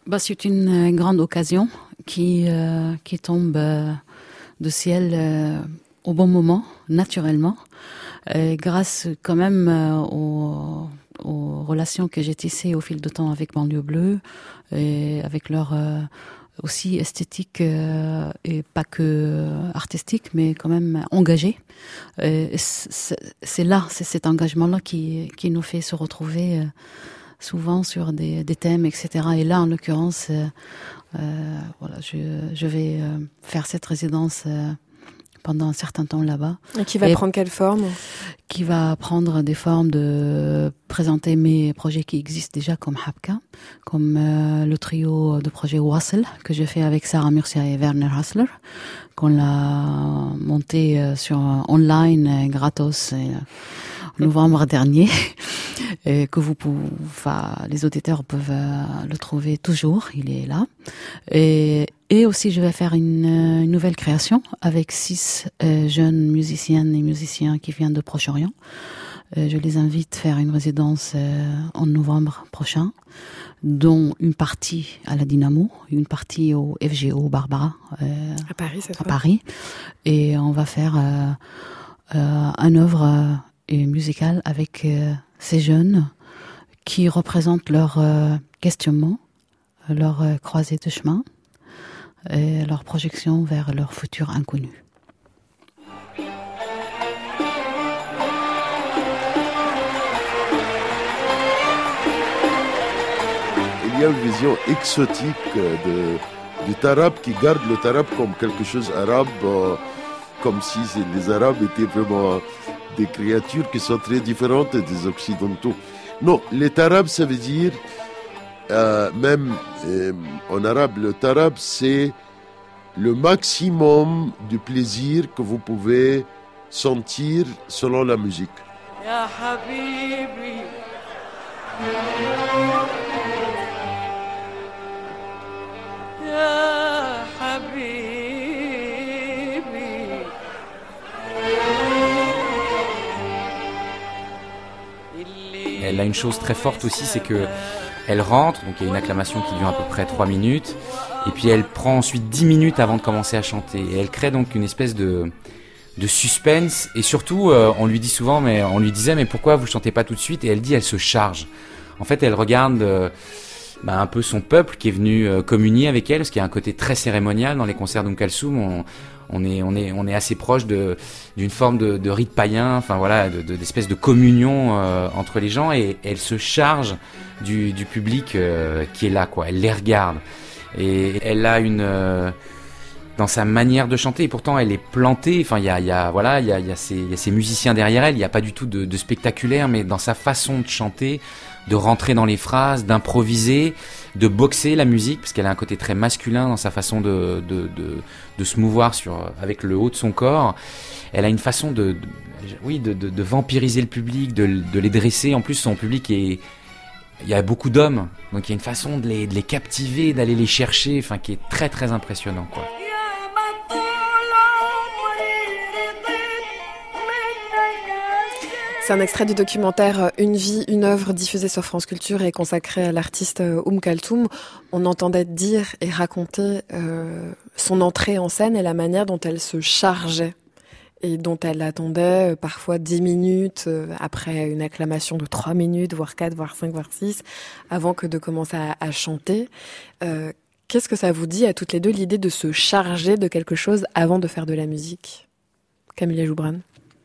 Speaker 5: Bah, c'est une euh, grande occasion qui, euh, qui tombe euh, du ciel euh, au bon moment, naturellement, et grâce quand même euh, aux, aux relations que j'ai tissées au fil du temps avec Banlieue Bleue, et avec leur euh, aussi esthétique euh, et pas que artistique, mais quand même engagée. Et c'est, c'est là, c'est cet engagement-là qui, qui nous fait se retrouver euh, souvent sur des, des thèmes, et cetera. Et là, en l'occurrence, euh, euh, voilà, je, je vais euh, faire cette résidence euh, pendant un certain temps là-bas.
Speaker 2: Et qui va
Speaker 5: et
Speaker 2: prendre quelle forme ?
Speaker 5: Qui va prendre des formes de présenter mes projets qui existent déjà comme Habka, comme euh, le trio de projets Wassel que j'ai fait avec Sarah Murcia et Werner Hassler, qu'on l'a monté euh, sur euh, online euh, gratos euh, en novembre dernier, et que vous pouvez, enfin, les auditeurs peuvent euh, le trouver toujours, il est là. Et, et aussi, je vais faire une, une nouvelle création avec six euh, jeunes musiciennes et musiciens qui viennent de Proche-Orient. Euh, je les invite à faire une résidence euh, en novembre prochain, dont une partie à la Dynamo, une partie au F G O Barbara euh,
Speaker 2: à Paris, cette
Speaker 5: à
Speaker 2: fois.
Speaker 5: Paris, et on va faire euh, euh, une œuvre euh, musicale avec euh, ces jeunes qui représentent leur euh, questionnement, leur euh, croisée de chemin et leur projection vers leur futur inconnu.
Speaker 10: Il y a une vision exotique de, du tarab qui garde le tarab comme quelque chose arabe, euh, comme si les Arabes étaient vraiment des créatures qui sont très différentes des Occidentaux. Non, les tarab, ça veut dire, euh, même euh, en arabe, le tarab, c'est le maximum du plaisir que vous pouvez sentir selon la musique. Ya habibi. Ya habibi.
Speaker 11: Elle a une chose très forte aussi, c'est que elle rentre, donc il y a une acclamation qui dure à peu près trois minutes, et puis elle prend ensuite dix minutes avant de commencer à chanter. Et elle crée donc une espèce de, de suspense, et surtout, euh, on lui dit souvent, mais on lui disait, mais pourquoi vous chantez pas tout de suite ? Et elle dit, elle se charge. En fait, elle regarde euh, bah, un peu son peuple qui est venu euh, communier avec elle, parce qu'il y a un côté très cérémonial dans les concerts d'Oum Kalsoum. On, on est, on est, on est assez proche de, d'une forme de, de rite païen, enfin voilà, de, de, d'espèce de communion euh, entre les gens, et, et elle se charge du, du public euh, qui est là, quoi. Elle les regarde, et elle a une euh, dans sa manière de chanter, et pourtant elle est plantée. Enfin, il y a, il y a, voilà, il y a, il y a ces, il y a ces musiciens derrière elle. Il n'y a pas du tout de, de spectaculaire, mais dans sa façon de chanter, de rentrer dans les phrases, d'improviser, de boxer la musique, parce qu'elle a un côté très masculin dans sa façon de, de, de, de se mouvoir sur, avec le haut de son corps. Elle a une façon de, de oui, de, de, de vampiriser le public, de, de les dresser. En plus, son public est, il y a beaucoup d'hommes, donc il y a une façon de les, de les captiver, d'aller les chercher, enfin, qui est très très impressionnant, quoi.
Speaker 2: C'est un extrait du documentaire Une vie, une œuvre diffusé sur France Culture et consacré à l'artiste Oum Kalsoum. On entendait dire et raconter euh, son entrée en scène et la manière dont elle se chargeait et dont elle attendait euh, parfois dix minutes euh, après une acclamation de trois minutes, voire quatre, voire cinq, voire six, avant que de commencer à, à chanter. Euh, qu'est-ce que ça vous dit à toutes les deux, l'idée de se charger de quelque chose avant de faire de la musique ? Camilla Joubran.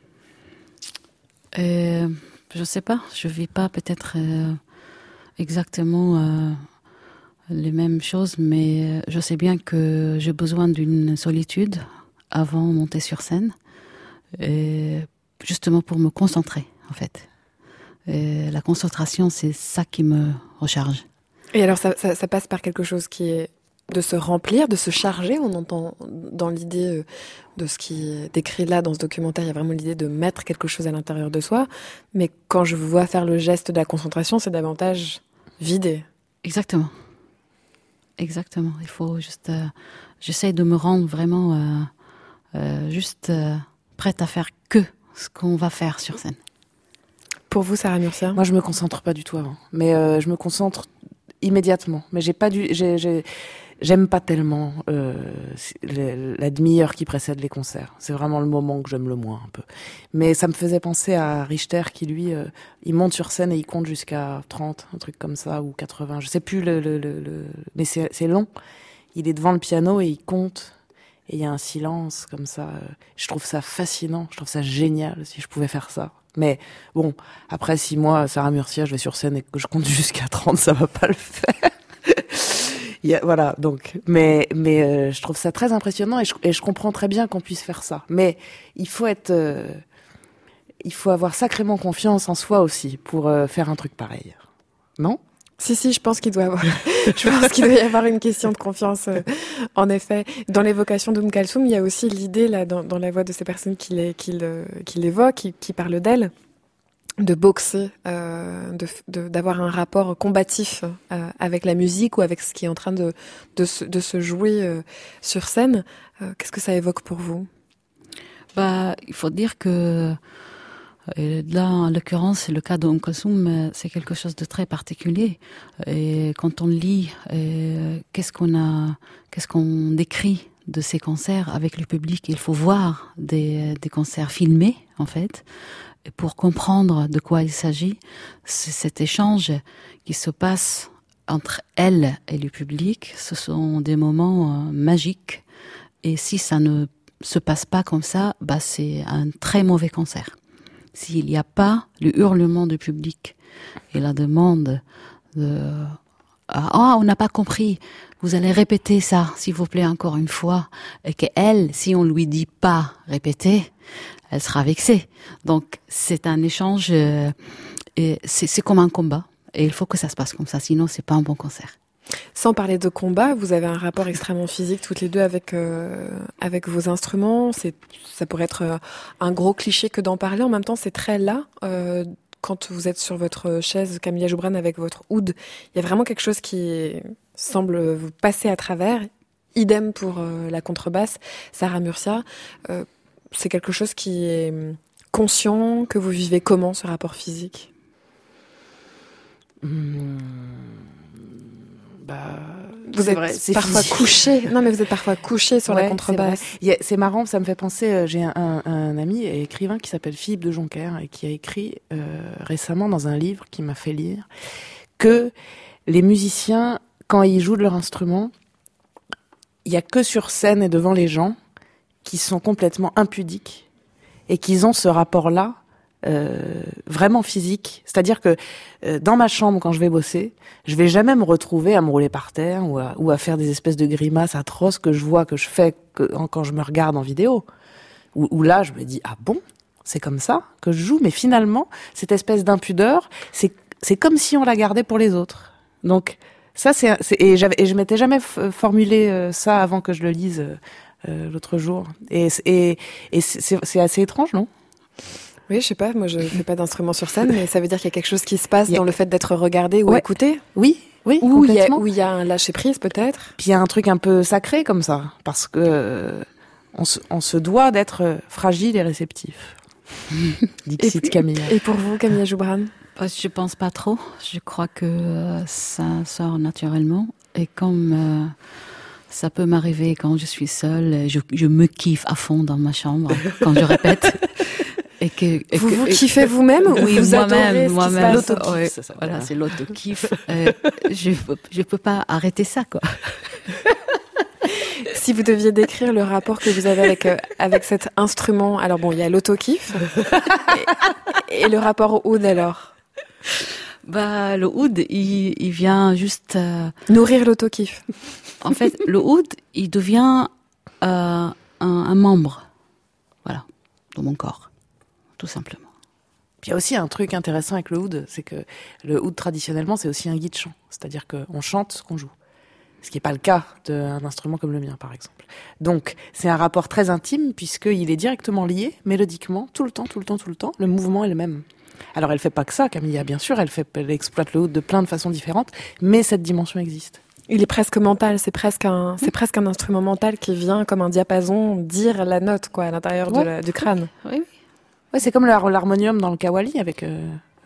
Speaker 5: Euh, je sais pas, je vis pas peut-être euh, exactement euh, les mêmes choses, mais je sais bien que j'ai besoin d'une solitude avant de monter sur scène, et justement pour me concentrer, en fait. Et la concentration, c'est ça qui me recharge.
Speaker 2: Et alors, ça, ça, ça passe par quelque chose qui est de se remplir, de se charger. On entend dans l'idée de ce qui est décrit là dans ce documentaire, il y a vraiment l'idée de mettre quelque chose à l'intérieur de soi. Mais quand je vous vois faire le geste de la concentration, c'est davantage vider.
Speaker 5: Exactement. Exactement. Il faut juste... Euh, j'essaie de me rendre vraiment euh, euh, juste euh, prête à faire que ce qu'on va faire sur scène.
Speaker 2: Pour vous, Sarah Murcia ?
Speaker 6: Moi, je me concentre pas du tout avant. Mais euh, je me concentre immédiatement. Mais j'ai pas dû, j'ai, j'ai, j'aime pas tellement euh, la demi-heure qui précède les concerts. C'est vraiment le moment que j'aime le moins un peu. Mais ça me faisait penser à Richter qui lui, euh, il monte sur scène et il compte jusqu'à trente, un truc comme ça, ou quatre-vingts. Je sais plus le, le, le, le... mais c'est, c'est long. Il est devant le piano et il compte. Et il y a un silence comme ça. Je trouve ça fascinant. Je trouve ça génial si je pouvais faire ça. Mais bon, après, si moi, Sarah Murcia, je vais sur scène et que je compte jusqu'à trente, ça va pas le faire. Il y a, voilà, donc. Mais, mais euh, je trouve ça très impressionnant et je, et je comprends très bien qu'on puisse faire ça. Mais il faut être... Euh, il faut avoir sacrément confiance en soi aussi pour euh, faire un truc pareil. Non ?
Speaker 2: Si, si, je pense qu'il doit avoir, je pense qu'il doit y avoir une question de confiance, euh, en effet. Dans l'évocation d'Oum Kalsoum, il y a aussi l'idée, là, dans, dans la voix de ces personnes qui, les, qui, le, qui l'évoquent, qui, qui parlent d'elle, de boxer, euh, de, de, d'avoir un rapport combatif euh, avec la musique ou avec ce qui est en train de, de, se, de se jouer euh, sur scène. Euh, qu'est-ce que ça évoque pour vous ?
Speaker 5: Bah, il faut dire que Et là, en l'occurrence, le cas d'Oum Kalsoum, c'est quelque chose de très particulier. Et quand on lit, euh, qu'est-ce qu'on a, qu'est-ce qu'on décrit de ces concerts avec le public, il faut voir des, des concerts filmés, en fait, et pour comprendre de quoi il s'agit. C'est cet échange qui se passe entre elle et le public. Ce sont des moments euh, magiques. Et si ça ne se passe pas comme ça, bah, c'est un très mauvais concert. S'il n'y a pas le hurlement du public et la demande de « Ah, on n'a pas compris, vous allez répéter ça, s'il vous plaît, encore une fois », et qu'elle, si on lui dit pas répéter, elle sera vexée. Donc, c'est un échange, euh, et c'est, c'est comme un combat, et il faut que ça se passe comme ça, sinon c'est pas un bon concert.
Speaker 2: Sans parler de combat, vous avez un rapport extrêmement physique toutes les deux avec euh, avec vos instruments. C'est, ça pourrait être euh, un gros cliché que d'en parler. En même temps, c'est très là. Euh, quand vous êtes sur votre chaise, Camilla Joubran, avec votre oud, il y a vraiment quelque chose qui semble vous passer à travers. Idem pour euh, la contrebasse, Sarah Murcia. Euh, c'est quelque chose qui est conscient, que vous vivez comment, ce rapport physique ?
Speaker 6: Mmh. Bah,
Speaker 2: vous
Speaker 6: c'est
Speaker 2: êtes
Speaker 6: vrai, c'est
Speaker 2: parfois
Speaker 6: physique.
Speaker 2: couché. Non, mais vous êtes parfois couché sur
Speaker 6: ouais,
Speaker 2: la contrebasse.
Speaker 6: C'est, a, c'est marrant, ça me fait penser. Euh, j'ai un, un, un ami écrivain qui s'appelle Philippe de Joncker et qui a écrit euh, récemment dans un livre qui m'a fait lire que les musiciens, quand ils jouent de leur instrument, il y a que sur scène et devant les gens qui sont complètement impudiques et qu'ils ont ce rapport-là. Euh, vraiment physique, c'est-à-dire que euh, dans ma chambre quand je vais bosser, je vais jamais me retrouver à me rouler par terre ou à, ou à faire des espèces de grimaces atroces que je vois que je fais que, quand je me regarde en vidéo. Où, où là je me dis ah bon, c'est comme ça que je joue, mais finalement cette espèce d'impudeur, c'est c'est comme si on la gardait pour les autres. Donc ça c'est, c'est et j'avais et je m'étais jamais f- formulé euh, ça avant que je le lise euh, l'autre jour. Et et et c'est, c'est, c'est assez étrange, non?
Speaker 2: Oui, je sais pas, moi je fais pas d'instrument sur scène, mais ça veut dire qu'il y a quelque chose qui se passe
Speaker 6: a...
Speaker 2: dans le fait d'être regardé ou
Speaker 6: ouais.
Speaker 2: écouté.
Speaker 6: Oui, oui,
Speaker 2: où il y a
Speaker 6: complètement.
Speaker 2: où il y a un lâcher prise peut-être.
Speaker 6: Puis il y a un truc un peu sacré comme ça, parce que euh, on, se, on se doit d'être fragile et réceptif. Dixit
Speaker 2: et,
Speaker 6: Camilla.
Speaker 2: Et pour vous, Camilla Joubran?
Speaker 5: Je pense pas trop. Je crois que euh, ça sort naturellement. Et comme euh, ça peut m'arriver quand je suis seule, je, je me kiffe à fond dans ma chambre quand je répète. Et que, et
Speaker 2: vous
Speaker 5: que,
Speaker 2: vous
Speaker 5: et
Speaker 2: kiffez vous-même ou
Speaker 5: oui,
Speaker 2: vous
Speaker 5: moi-même, moi-même.
Speaker 6: L'auto-kiff,
Speaker 5: ouais,
Speaker 6: ça, ça,
Speaker 5: voilà, c'est l'auto-kiff. euh, je peux, je peux pas arrêter ça, quoi.
Speaker 2: Si vous deviez décrire le rapport que vous avez avec euh, avec cet instrument, alors bon, il y a l'auto-kiff et, et le rapport au oud alors.
Speaker 5: Bah, le oud, il, il vient juste euh...
Speaker 2: nourrir l'auto-kiff.
Speaker 5: En fait, le oud, il devient euh, un, un membre, voilà, dans mon corps, tout simplement.
Speaker 6: Puis il y a aussi un truc intéressant avec le oud, c'est que le oud traditionnellement, c'est aussi un guide chant, c'est-à-dire qu'on chante ce qu'on joue. Ce qui n'est pas le cas d'un instrument comme le mien, par exemple. Donc, c'est un rapport très intime, puisqu'il est directement lié, mélodiquement, tout le temps, tout le temps, tout le temps. Le mouvement est le même. Alors, elle fait pas que ça, Camilla, bien sûr, elle, fait, elle exploite le oud de plein de façons différentes, mais cette dimension existe.
Speaker 2: Il est presque mental, c'est presque un, c'est presque un instrument mental qui vient, comme un diapason, dire la note, quoi, à l'intérieur
Speaker 6: ouais.
Speaker 2: de la, du crâne.
Speaker 5: Oui, oui.
Speaker 6: Ouais, c'est comme l'harmonium dans le Qawwali, avec... Euh,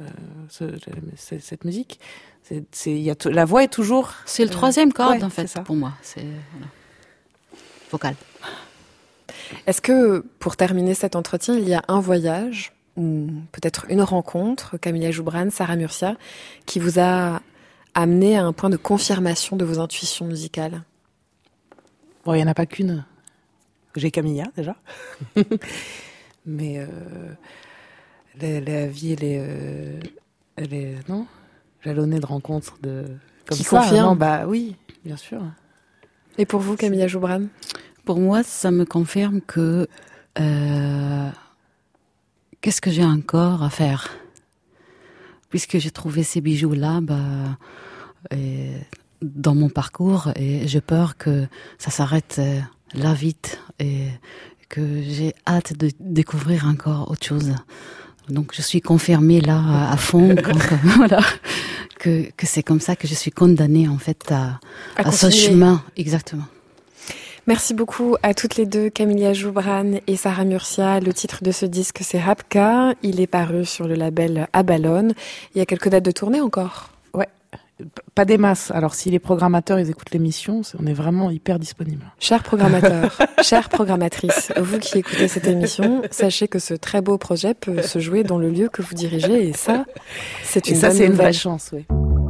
Speaker 6: euh, ce, ce, cette musique. C'est, c'est, y a t- la voix est toujours...
Speaker 5: C'est le troisième corde,
Speaker 6: ouais,
Speaker 5: en fait, pour moi. C'est voilà. Vocal.
Speaker 2: Est-ce que, pour terminer cet entretien, il y a un voyage, ou peut-être une rencontre, Camilla Joubran, Sarah Murcia, qui vous a amené à un point de confirmation de vos intuitions musicales?
Speaker 6: Bon, il n'y en a pas qu'une. J'ai Camilla, déjà. Mais euh, la, la vie, elle est... Euh, elle est non jalonnée de rencontres de... Comme
Speaker 2: qui
Speaker 6: ça,
Speaker 2: confirme.
Speaker 6: Non, bah oui, bien sûr.
Speaker 2: Et pour vous, Camilla Joubran?
Speaker 5: Pour moi, ça me confirme que... Euh, qu'est-ce que j'ai encore à faire? Puisque j'ai trouvé ces bijoux-là, bah, et dans mon parcours, et j'ai peur que ça s'arrête là vite, et que j'ai hâte de découvrir encore autre chose. Donc je suis confirmée là à fond, quand, voilà, que, que c'est comme ça que je suis condamnée en fait à, à, à ce chemin, exactement.
Speaker 2: Merci beaucoup à toutes les deux, Camilla Joubran et Sarah Murcia. Le titre de ce disque, c'est Rapka. Il est paru sur le label Abalone. Il y a quelques dates de tournée encore?
Speaker 6: Ouais, pas des masses. Alors si les programmateurs ils écoutent l'émission, on est vraiment hyper disponible.
Speaker 2: Chers programmateurs, chères programmatrices, vous qui écoutez cette émission, sachez que ce très beau projet peut se jouer dans le lieu que vous dirigez, et ça, c'est une
Speaker 6: et ça,
Speaker 2: bonne
Speaker 6: c'est
Speaker 2: nouvelle.
Speaker 6: Une vraie chance, oui.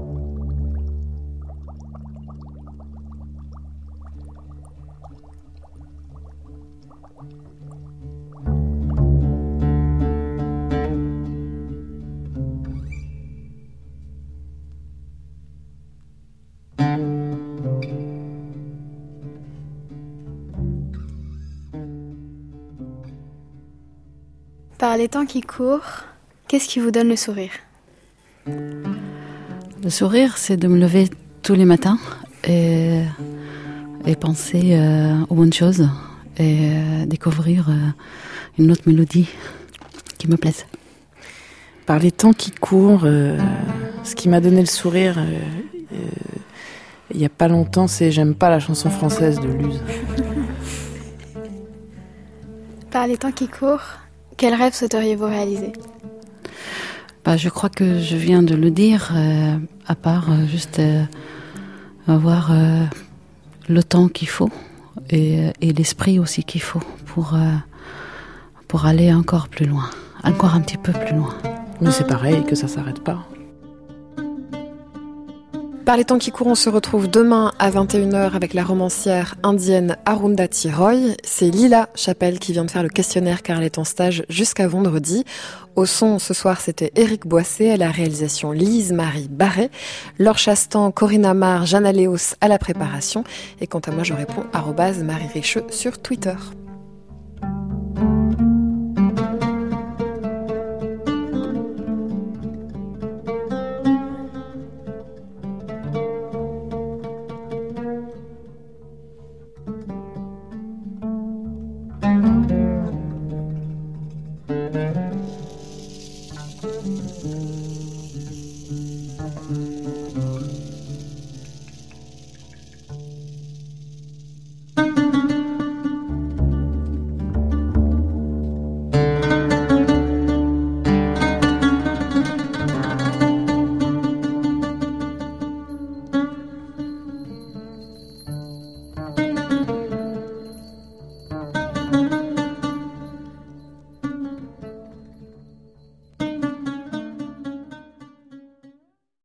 Speaker 12: Par les temps qui courent, qu'est-ce qui vous donne le sourire?
Speaker 5: Le sourire, c'est de me lever tous les matins et, et penser euh, aux bonnes choses et euh, découvrir euh, une autre mélodie qui me plaise.
Speaker 6: Par les temps qui courent, euh, ce qui m'a donné le sourire euh, euh, il n'y a pas longtemps, c'est J'aime pas la chanson française de Luz.
Speaker 12: Par les temps qui courent, quel rêve souhaiteriez-vous réaliser?
Speaker 5: Bah, je crois que je viens de le dire, euh, à part euh, juste euh, avoir euh, le temps qu'il faut et, et l'esprit aussi qu'il faut pour, euh, pour aller encore plus loin, encore un petit peu plus loin.
Speaker 6: Mais c'est pareil, que ça s'arrête pas.
Speaker 2: Par les temps qui courent, on se retrouve demain à vingt et une heures avec la romancière indienne Arundhati Roy. C'est Lila Chapelle qui vient de faire le questionnaire car elle est en stage jusqu'à vendredi. Au son, ce soir, c'était Éric Boissé, à la réalisation Lise-Marie Barré, Laure Chastan, Corinne Amar, Jeanne Aléos à la préparation. Et quant à moi, je réponds arobase Marie Richeux sur Twitter.